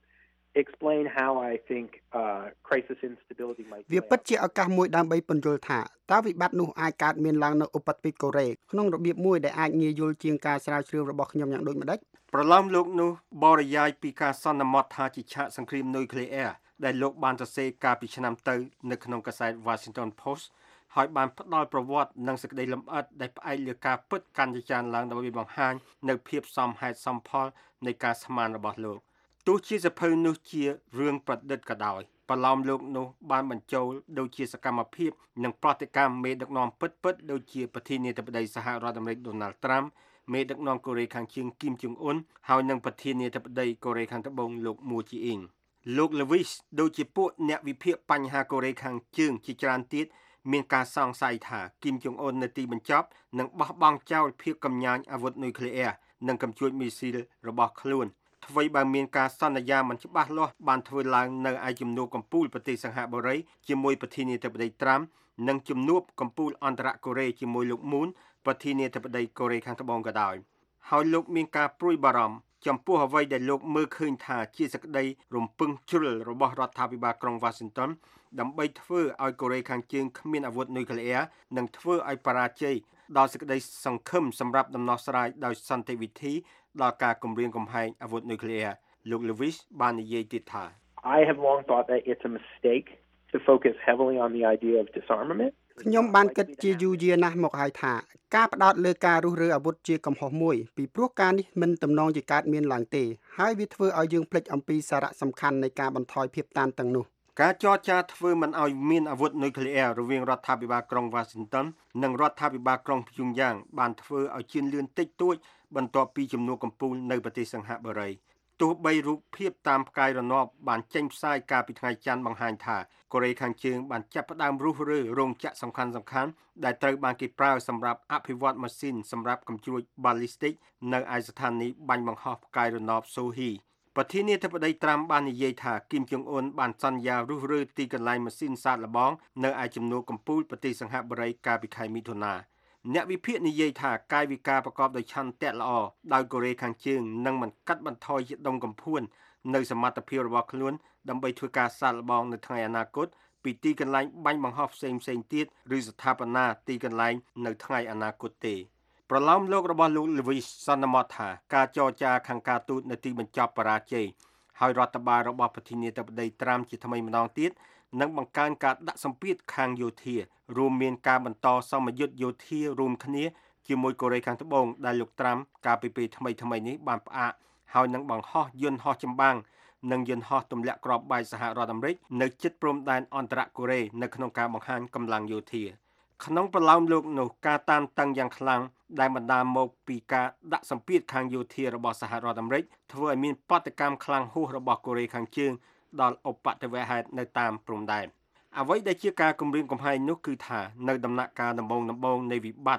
explain how I think crisis instability might វាពិតជាឱកាសមួយដើម្បីពន្យល់ថាតើវិបត្តិនោះអាចកើតមានឡើងនៅឧបទ្វីបកូរ៉េក្នុងរបៀបមួយដែលអាចងាយយល់ជាងការស្រាវជ្រាវរបស់ខ្ញុំយ៉ាងដូចម្តេចប្រឡំលោកនោះបរិយាយពីការសន្មតថាជាឆាកសង្គ្រាមនុយក្លេអ៊ែរដែលលោកបានសរសេរកាលពីឆ្នាំទៅនៅក្នុងកាសែត Washington Post ហើយបានផ្ដល់ប្រវត្តិនិងសេចក្តីលម្អិតដែលផ្អែកលើការពិតកាន់តែច្រើនឡើងដើម្បីបង្ហាញនៅភាពសមហេតុសមផលនៃការស្មានរបស់លោកទោះជាសភៅនោះជារឿងប្រឌិតក៏ដោយប្រឡំលោកនោះបានបញ្ចូលដូចជាសកម្មភាពនិងប្រតិកម្មមេដឹកនាំពិតដូចជាប្រធានាធិបតីសហរដ្ឋអាមេរិក Donald Trump មេដឹកនាំកូរ៉េខាងជើង Kim Jong Un ហើយនិងប្រធានាធិបតីកូរ៉េខាងត្បូងលោក Moon Jae-in លោក Lewis ដូចជាពួកអ្នកវិភាគបញ្ហាកូរ៉េខាងជើងជាច្រើនទៀតមានការសង្ស័យថាគីមចុងអ៊ុននៅទីបញ្ចប់នឹងបោះបង់ចោលភាពកំញាញអាវុធនុយក្លេអ៊ែរនិងកំជួចមីស៊ីលរបស់ខ្លួនអ្វីបើមានការសន្យាមិនច្បាស់លាស់បានធ្វើឡើងនៅឯជំនួបកំពូលប្រទេសសិង្ហបុរីជាមួយប្រធានាធិបតីត្រាំនិងជំនួបកំពូលអន្តរកូរ៉េជាមួយលោកមូនប្រធានាធិបតីកូរ៉េខាងត្បូងក៏ដោយហើយលោកមានការព្រួយបារម្ភចំពោះអ្វីដែលលោកមើលឃើញថាជាសក្តីរំពឹងជ្រុលរបស់រដ្ឋាភិបាលក្រុង Washington ដើម្បីធ្វើឲ្យកូរ៉េខាងជើងគ្មានអាវុធនុយក្លេអ៊ែរនិងធ្វើឲ្យបរាជ័យដល់សេចក្តីសង្ឃឹមសម្រាប់ដំណោះស្រាយដោយសន្តិវិធីដល់ការគំរាមកំហែងអាវុធនុយក្លេអ៊ែរលោក Lewis បាននិយាយទៀតថា I have long thought that it's a mistake to focus heavily on the idea of disarmament ខ្ញុំបានគិតជាយូរយារណាស់មកហើយថាការផ្ដោតលើការរុះរើអាវុធជាកំហុសមួយពីព្រោះការនេះមិនទំនងជាកើតមានឡើងទេហើយវាធ្វើឲ្យយើងភ្លេចអំពីសារៈសំខាន់នៃការបន្ថយភាពតានតឹងនោះការចរចាធ្វើមិនឲ្យមានអាវុធនុយក្លេអ៊ែររវាងរដ្ឋាភិបាលក្រុង Washington និងរដ្ឋាភិបាលក្រុងព្យុងយ៉ាងបានធ្វើឲ្យជឿនលឿនតិចតួចបន្ទាប់ពីជំនួបកំពូលនៅប្រទេសសិង្ហបុរីទោះបីរូបភាពតាមផ្កាយរណបបានចេញផ្សាយកាលពីថ្ងៃច័ន្ទបង្ហាញថាកូរ៉េខាងជើងបានចាប់ផ្ដើមរុះរើរោងចក្រសំខាន់ៗដែលត្រូវបានគេប្រើសម្រាប់អភិវឌ្ឍម៉ាស៊ីនសម្រាប់កំជ្រួច ballistic នៅឯស្ថានីយ៍បាញ់បង្ហោះផ្កាយរណប Sohi ប្រធានាធិបតីត្រាំបាននិយាយថាគីមចុងអ៊ុនបានសន្យារុះរើទីកន្លែងម៉ាស៊ីនសាកល្បងនៅឯជំនួបកំពូលប្រទេសសិង្ហបុរីកាលពីខែមិថុនាអ្នកវិភាគនិយាយថាកាយវិការប្រកបដោយឆន្ទៈល្អដោយកូរ៉េខាងជើងនឹងមិនកាត់បន្ថយជាដុំកំភួននៅសមត្ថភាពរបស់ខ្លួនដើម្បីធ្វើការសាកល្បងនៅថ្ងៃអនាគតពីទីកន្លែងបាញ់បង្ហោះផ្សេងទៀតឬស្ថាបនាទីកន្លែងនៅថ្ងៃអនាគតទេប្រឡោមលោករបស់លោក Lewis សន្មតថាការចរចាខាងការទូតនៅទីបញ្ចប់បរាជ័យហើយរដ្ឋបាលរបស់ប្រធានាធិបតីត្រាំជាថ្មីម្ដងទៀតនឹងបង្កើនការដាក់សម្ពាធខាងយោធារួមមានការបន្តសមយុទ្ធយោធារួមគ្នាជាមួយកូរ៉េខាងត្បូងដែលលោកត្រាំកាលពីពេលថ្មីនេះបានផ្អាកហើយនឹងបង្ហោះយន្តហោះចម្បាំងនិងយន្តហោះទម្លាក់គ្រាប់បែកសហរដ្ឋអាមេរិកនៅជិតព្រំដែនអន្តរកូរ៉េនៅក្នុងការបង្ហាញកម្លាំងយោធាក្នុងប្រឡោមលោកនោះការតានតឹងយ៉ាងខ្លាំងដែលបណ្ដាលមកពីការដាក់សម្ពាធខាងយោធារបស់សហរដ្ឋអាមេរិកធ្វើឲ្យមានបដកម្មខ្លាំងហួសរបស់កូរ៉េខាងជើងដល់ឧបទ្ទវហេតុនៅតាមព្រំដែនអ្វីដែលជាការគំរាមកំហែងនោះគឺថានៅដំណាក់កាលដំបូងនៃវិបត្តិ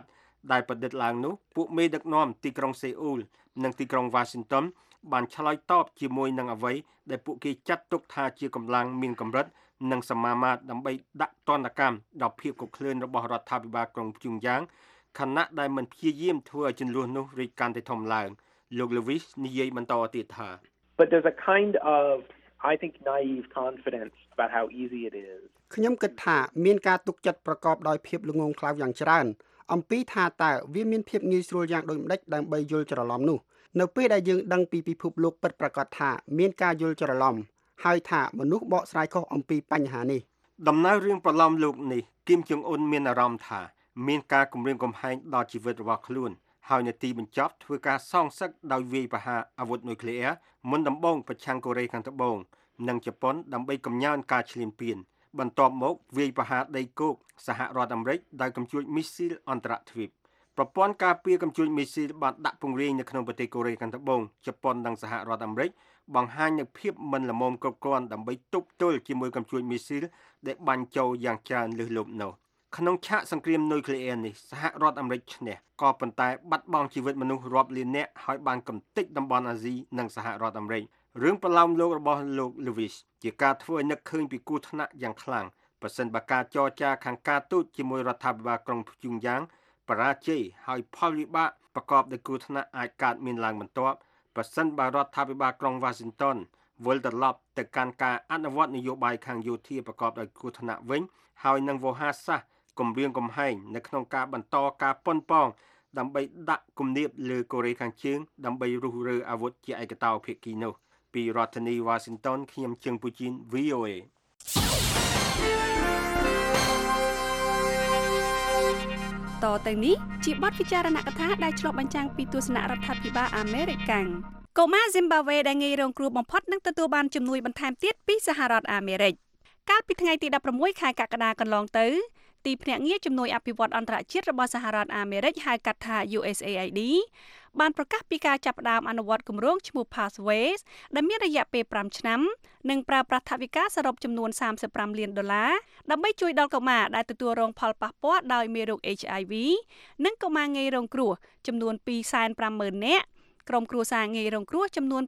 ដែលប្រឌិតឡើងនោះពួកមេដឹកនាំទីក្រុងសេអ៊ូលនិងទីក្រុង Washington បានឆ្លើយតបជាមួយនឹងអ្វីដែលពួកគេចាត់ទុកថាជាកម្លាំងមានកម្រិតនិងសមាមាត្រដើម្បីដាក់ទណ្ឌកម្មដល់ភាពកុកឃ្លឿនរបស់រដ្ឋាភិបាលក្រុងព្យុងយ៉ាងខណៈដែលមិនព្យាយាមធ្វើឲ្យចំនួននោះរីកកាន់តែធំឡើងលោក Lewis និយាយបន្តទៀតថា But there's a kind of I think naive confidence about how easy it is ខ្ញុំគិតថាមានការទុកចិត្តប្រកបដោយភាពល្ងងខ្លៅយ៉ាងច្រើនអំពីថាតើវាមានភាពងាយស្រួលយ៉ាងដូចម្តេចដើម្បីយល់ច្រឡំនោះនៅពេលដែលយើងដឹងពីពិភពលោកពិតប្រាកដថាមានការយល់ច្រឡំហើយថាមនុស្សបកស្រាយខុសអំពីបញ្ហានេះដំណើររឿងប្រឡំលោកនេះគីមចុងអ៊ុនមានអារម្មណ៍ថាមានការគំរាមកំហែងដល់ជីវិតរបស់ខ្លួនហើយនាទីបញ្ចប់ធ្វើការសងសឹកដោយវាយប្រហារអាវុធនុយក្លេអ៊ែរមុនដំបូងប្រឆាំងកូរ៉េខាងត្បូងនិងជប៉ុនដើម្បីកំញើនការឈ្លានពានបន្ទាប់មកវាយប្រហារដីគោកសហរដ្ឋអាមេរិកដោយកំជួចមីស៊ីលអន្តរទ្វីបប្រព័ន្ធការពារកំជួចមីស៊ីលបានដាក់ពង្រាយនៅក្នុងប្រទេសកូរ៉េខាងត្បូងជប៉ុននិងសហរដ្ឋអាមេរិកបង្ហាញនូវភាពមិនល្មមគ្រប់គ្រាន់ដើម្បីទប់ទល់ជាមួយកំជួចមីស៊ីលដែលបាញ់ចូលយ៉ាងច្រើនលើសលប់នោះក្នុងឆាកសង្គ្រាមនុយក្លេអ៊ែរនេះសហរដ្ឋអាមេរិកឈ្នះក៏ប៉ុន្តែបាត់បង់ជីវិតមនុស្សរាប់លាននាក់ហើយបានកំទេចតំបន់អាស៊ីនិងសហរដ្ឋអាមេរិករឿងប្រឡោមលោករបស់លោក Lewis ជាការធ្វើឲ្យនឹកឃើញពីគ្រោះថ្នាក់យ៉ាងខ្លាំងប្រសិនបើការចរចាខាងការទូតជាមួយរដ្ឋាភិបាលក្រុងព្យុងយ៉ាងបរាជ័យហើយផលវិបាកប្រកបដោយគ្រោះថ្នាក់អាចកើតមានឡើងបន្ទាប់ប្រសិនបើរដ្ឋាភិបាលក្រុង Washington វិលត្រឡប់ទៅកាន់ការអនុវត្តនយោបាយខាងយោធាប្រកបដោយគ្រោះថ្នាក់វិញហើយនឹងវោហារសាស្ត្រគំរាមកំហែងនៅក្នុងការបន្តការប៉ុនប៉ងដើម្បីដាក់គំនាបលើកូរ៉េខាងជើងដើម្បីរុះរើអាវុធជាឯកតោភាគីនោះពីរដ្ឋធានី Washington ខ្ញុំជើងពូជីន VOA តទៅនេះជាបទពិចារណកថាដែលឆ្លុះបញ្ចាំងពីទស្សនៈរដ្ឋាភិបាលអាមេរិកកាំងកុមារ Zimbabwe ដែលងាយរងគ្រោះបំផុតនឹងទទួលបានជំនួយបន្ថែមទៀតពីសហរដ្ឋអាមេរិកកាលពីថ្ងៃទី16ខែកក្កដាកន្លងទៅទីភ្នាក់ងារជំនួយអភិវឌ្ឍអន្តរជាតិរបស់សហរដ្ឋអាមេរិកហៅកាត់ថា USAID បានប្រកាសពីការចាប់ផ្ដើមអនុវត្តគម្រោងឈ្មោះ Pathways ដែលមានរយៈពេល5ឆ្នាំនិងប្រើប្រាស់ថវិកាសរុបចំនួន$35 លានដើម្បីជួយដល់កុមារដែលទទួលរងផលប៉ះពាល់ដោយមេរោគ HIV និងកុមារងាយរងគ្រោះចំនួន250,000 នាក់ក្រុមគ្រួសារងាយរងគ្រោះចំនួន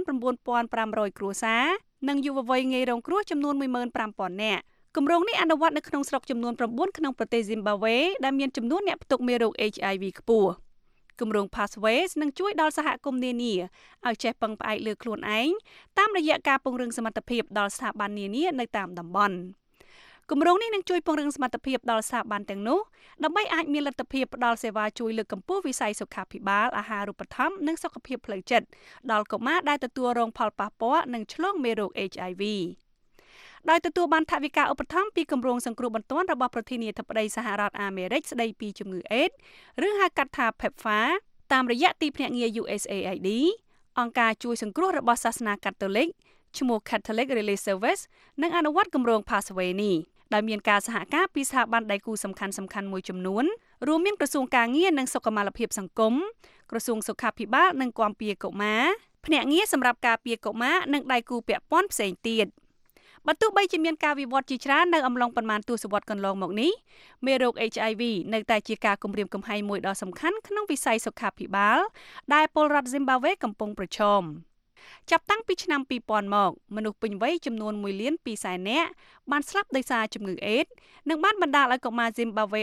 59,500 គ្រួសារនិងយុវវ័យងាយរងគ្រោះចំនួន15,000 នាក់គម្រោងនេះអនុវត្តនៅក្នុងស្រុកចំនួន9ក្នុងប្រទេស Zimbabwe ដែលមានចំនួនអ្នកផ្ទុកមេរោគ HIV ខ្ពស់គម្រោង Pathways នឹងជួយដល់សហគមន៍នានាឲ្យចេះពឹងផ្អែកលើខ្លួនឯងតាមរយៈការពង្រឹងសមត្ថភាពដល់ស្ថាប័ននានានៅតាមតំបន់គម្រោងនេះនឹងជួយពង្រឹងសមត្ថភាពដល់ស្ថាប័នទាំងនោះដើម្បីអាចមានលទ្ធភាពផ្ដល់សេវាជួយលើកកម្ពស់វិស័យសុខាភិបាលអាហារូបត្ថម្ភនិងសុខភាពផ្លូវចិត្តដល់កុមារដែលទទួលរងផលប៉ះពាល់និងឆ្លងមេរោគ HIVដោយទទួលបានថវិកាឧបត្ថម្ភពីគម្រោងសង្គ្រោះបន្ទាន់របស់ប្រធានាធិបតីសហរដ្ឋអាមេរិកស្ដីពីជំងឺអេដស៍ឬហៅកាត់ថា PEPFAR តាមរយៈទីភ្នាក់ងារ USAID អង្គការជួយសង្គ្រោះរបស់សាសនាកាតូលិកឈ្មោះ Catholic Relief Service និងអនុវត្តគម្រោង Pathway នេះដោយមានការសហការពីស្ថាប័នដៃគូសំខាន់ៗមួយចំនួនរួមមានក្រសួងការងារនិងសុខុមាលភាពសង្គមក្រសួងសុខាភិបាលនិងគាំពារកុមារភ្នាក់ងារសម្រាប់ការពារកុមារនិងដៃគូពាក់ព័ន្ធផ្សេងទៀតបើទោះបីជាមានការវិវត្តជាច្រើននៅអំឡុងប៉ុន្មានទសវត្សរ៍កន្លងមកនេះមេរោគ HIV នៅតែជាការគំរាមកំហែងមួយដ៏សំខាន់ក្នុងវិស័យសុខាភិបាលដែលពលរដ្ឋ Zimbabwe កំពុងប្រឈមចាប់តាំងពីឆ្នាំ2000មកមនុស្សពេញវ័យចំនួន1,200,000 នាក់បានស្លាប់ដោយសារជំងឺអេដស៍និងបានបណ្ដាលឲ្យកុមារ Zimbabwe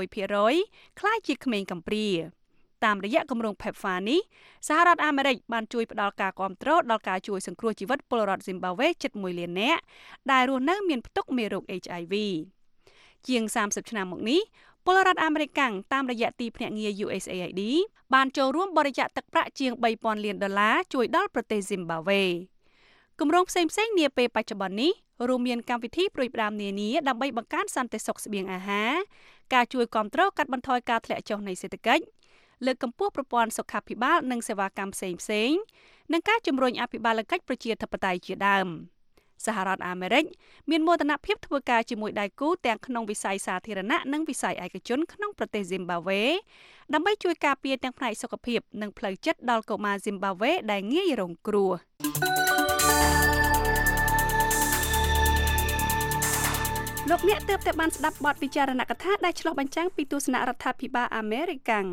16% ក្លាយជាក្មេងកំព្រាតាមរយៈគម្រោង PEPFAR នេះសហរដ្ឋអាមេរិកបានជួយផ្ដល់ការគាំទ្រដល់ការជួយសង្គ្រោះជីវិតពលរដ្ឋ Zimbabwe ជិត1 លាននាក់ដែលរស់នៅមានផ្ទុកមេរោគ HIV ជាង30ឆ្នាំមកនេះពលរដ្ឋអាមេរិកតាមរយៈទីភ្នាក់ងារ USAID បានចូលរួមបរិច្ចាគទឹកប្រាក់ជាង$3,000 លានជួយដល់ប្រទេស Zimbabwe គម្រោងផ្សេងៗនាពេលបច្ចុប្បន្ននេះរួមមានកម្មវិធីប្រួយផ្ដាមនានាដើម្បីបង្កើនសន្តិសុខស្បៀងអាហារការជួយគាំទ្រកាត់បន្ថយការធ្លាក់ចុះនៃសេដ្ឋកិច្ចលើកកម្ពស់ប្រព័ន្ធសុខាភិបាលនិងសេវាកម្មផ្សេងៗនិងការជំរុញអភិបាលកិច្ចប្រជាធិបតេយ្យជាដើមសហរដ្ឋអាមេរិកមានមោទនភាពធ្វើការជាមួយដៃគូទាំងក្នុងវិស័យសាធារណៈនិងវិស័យឯកជនក្នុងប្រទេស Zimbabwe ដើម្បីជួយការពារទាំងផ្នែកសុខភាពនិងផ្លូវចិត្តដល់កុមារ Zimbabwe ដែលងាយរងគ្រោះលោកអ្នកទើបតែបានស្ដាប់បទវិចារណកថាដែលឆ្លុះបញ្ចាំងពីទស្សនៈរដ្ឋាភិបាលអាមេរិកាំង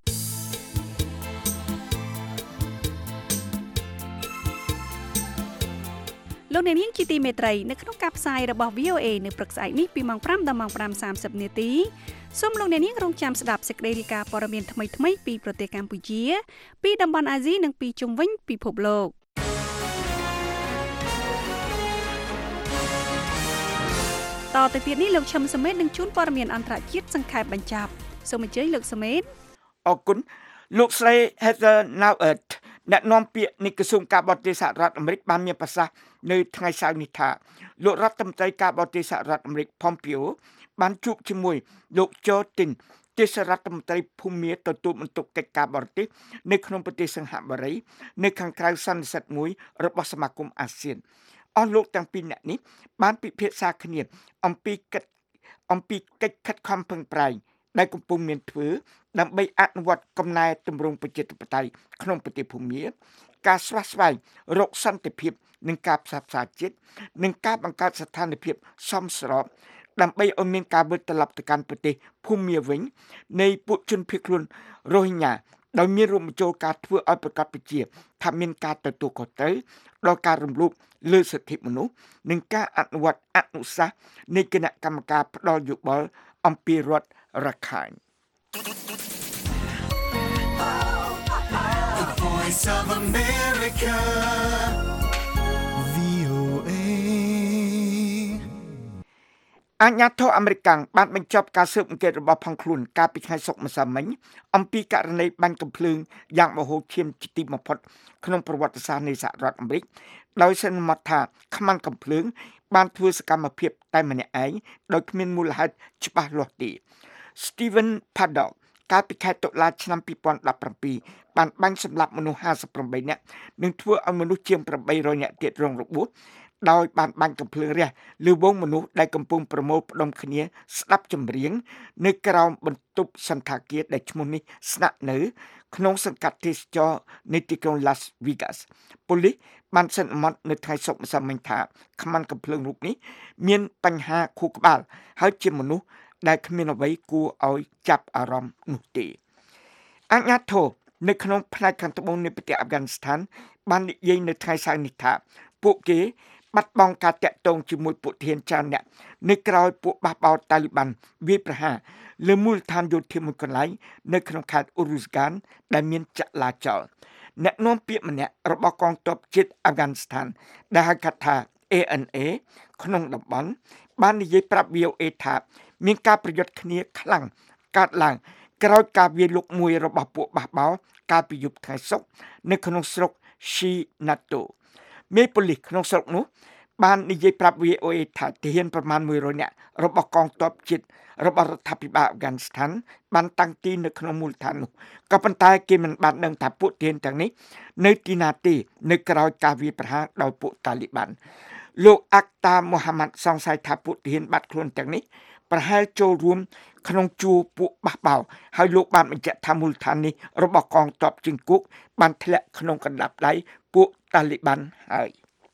លោកអ្នកនាងជាទីមេត្រីនៅក្នុងការផ្សាយរបស់ VOA នៅព្រឹកស្អែកនេះពីម៉ោង 5 ដល់ម៉ោង 5:30 នាទីសូមលោកអ្នកនាងរងចាំស្ដាប់សេចក្តីរាយការណ៍ព័ត៌មានថ្មីៗពីប្រទេសកម្ពុជាពីតំបន់អាស៊ីនិងពីជុំវិញពិភពលោកតទៅទៀតនេះលោកឈឹមសមេតនឹងជួនព័ត៌មានអន្តរជាតិសង្ខេបបញ្ចប់សូមអញ្ជើញលោកសមេតអរគុណលោកស្រី Heather Nauert អ្នកនាំពាក្យនៃក្រសួងការបរទេសសហរដ្ឋអាមេរិកបានមានប្រសាសន៍នៅថ្ងៃសៅរ៍នេះថាលោករដ្ឋមន្ត្រីការបរទេសសហរដ្ឋអាមេរិក Pompeo បានជួបជាមួយលោក Joe Tin ទេសរដ្ឋមន្ត្រីភូមាទទួលបន្ទុកកិច្ចការបរទេសនៅក្នុងប្រទេសសិង្ហបុរីនៅខាងក្រៅសន្និសីទមួយរបស់សមាគមអាស៊ានអស់លោកទាំងពីរនាក់នេះបានពិភាក្សាគ្នាអំពីកិច្ចខិតខំប្រឹងប្រែងដែលកំពុងមានធ្វើដើម្បីអនុវត្តកំណែទម្រង់ប្រជាធិបតេយ្យក្នុងប្រទេសភូមាការស្វះស្វែងរកសន្តិភាពនិងការផ្សះផ្សាជាតិនិងការបង្កើតស្ថានភាពសមស្របដើម្បីឲ្យមានការវិលត្រឡប់ទៅកាន់ប្រទេសភូមាវិញនៃពួកជនភៀសខ្លួនរ៉ូហិញញ៉ាដោយមានរួមបញ្ចូលការធ្វើឲ្យប្រកាសប្រជាថាមានការទទួលខុសត្រូវដល់ការរំលោភលើសិទ្ធិមនុស្សនិងការអនុវត្តអនុសាសន៍នៃគណៈកម្មការផ្ដល់យោបល់អំពីរដ្ឋរខាញ់ The Voice of America VOA អាជ្ញាធរអាមេរិកបានបញ្ចប់ការស៊ើបអង្កេតរបស់ផងខ្លួនកាលពីថ្ងៃសុក្រម្សិលមិញអំពីករណីបាញ់កាំភ្លើងយ៉ាងមហោឈានជាទីបំផុតក្នុងប្រវត្តិសាស្ត្រនៃសហរដ្ឋអាមេរិកដោយសន្មតថាខ្មាំងកាំភ្លើងបានធ្វើសកម្មភាពតែម្នាក់ឯងដោយគ្មានមូលហេតុច្បាស់លាស់ទេ Stephen Paddock កាលពីខែតុលាឆ្នាំ2017បានបាញ់សម្លាប់មនុស្ស58នាក់និងធ្វើឲ្យមនុស្សជាង800នាក់ទៀតរងរបួសដោយបានបាញ់កាំភ្លើងរះលើវងមនុស្សដែលកំពុងប្រមូលផ្ដុំគ្នាស្ដាប់ចម្រៀងនៅក្រោមបន្ទប់សន្តាគារដែលឈ្មោះនេះស្នាក់នៅក្នុងសង្កាត់ទេសចរនៃទីក្រុង Las Vegas ប៉ូលីសបានសន្មតនៅថ្ងៃសុក្រម្សិលមិញថាខ្មាំងកាំភ្លើងរូបនេះមានបញ្ហាខួរក្បាលហើយជាមនុស្សដែលគ្មានអ្វីគួរឲ្យចាប់អារម្មណ៍នោះទេអាជ្ញាធរនៅក្នុងផ្នែកខាងត្បូងនៃប្រទេសអាហ្វហ្គានីស្ថានបាននិយាយនៅថ្ងៃសៅរ៍នេះថាពួកគេបាត់បង់ការតាក់ទងជាមួយពួកធានច្រើនអ្នកនៅក្រៅពួកបះបោរតាលីបានវាយប្រហារលើមូលដ្ឋានយោធាមួយកន្លែងនៅក្នុងខេត្តអ៊ូរូស្ហ្គានដែលមានចលាចលអ្នកនាំពាក្យម្នាក់របស់កងទ័ពជាតិអាហ្វហ្គានីស្ថានដែលហៅកាត់ថា ANA ក្នុងតំបន់បាននិយាយប្រាប់ VOA ថាមានការប្រយុទ្ធគ្នាខ្លាំងកើតឡើងក្រោយការវាយលុកមួយរបស់ពួកបះបោរកាលពីយប់ថ្ងៃសុក្រនៅក្នុងស្រុក Shinato មេប៉ូលីសក្នុងស្រុកនោះបាននិយាយប្រាប់ VOA ថាទាហានប្រមាណ100នាក់របស់កងទ័ពជាតិរបស់រដ្ឋាភិបាលអាហ្វហ្គានីស្ថានបានតាំងទីនៅក្នុងមូលដ្ឋាននោះក៏ប៉ុន្តែគេមិនបានដឹងថាពួកទាហានទាំងនេះនៅទីណាទេនៅក្រៅការវាយប្រហារដោយពួកតាលីបានលោកអាក់តាមូហាម៉ាត់សង្ស័យថាពួកទាហានបាត់ខ្លួនទាំងនេះប្រហែលចូលរួមក្នុងជួរពួកបះបោរហើយលោកបានបញ្ជាក់ថាមូលដ្ឋាននេះរបស់កងទ័ពជើងគោកបានធ្លាក់ក្នុងកណ្ដាប់ដៃពួកតាលីបានហើយ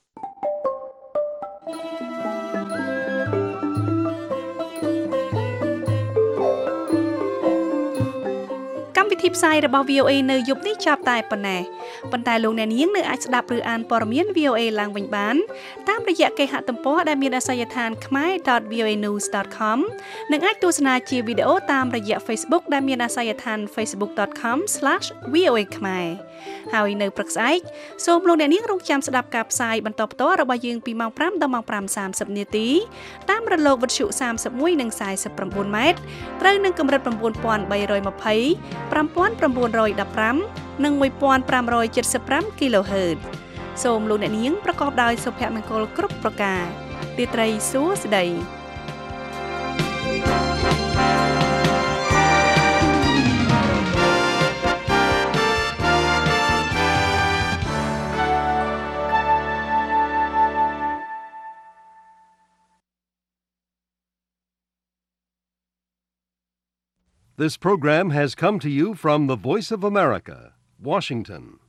វិធីផ្សាយរបស់ VOA នៅយប់នេះចាប់តែប៉ុណ្ណេះប៉ុន្តែលោកអ្នកនាងនៅអាចស្ដាប់ឬអានព័ត៌មាន VOA ឡើងវិញបានតាមរយៈគេហទំព័រដែលមានអាសយដ្ឋាន khmer.voanews.com និងអាចទស្សនាជាវីដេអូតាមរយៈ Facebook ដែលមានអាសយដ្ឋាន facebook.com/voa khmer ហើយនៅព្រឹកស្អែកសូមលោកអ្នកនាងរងចាំស្ដាប់ការផ្សាយបន្តផ្ទាល់របស់យើងពីម៉ោង 5 ដល់ម៉ោង 5:30 នាទីតាមរលកវិទ្យុ31និង49ម៉ែត្រត្រូវនឹងកម្រិត 9320 5915 និង 1575 kHz សូមលោកអ្នកនាងប្រកបដោយសុភមង្គលគ្រប់ប្រការរាត្រីសួស្តី This program has come to you from the Voice of America, Washington.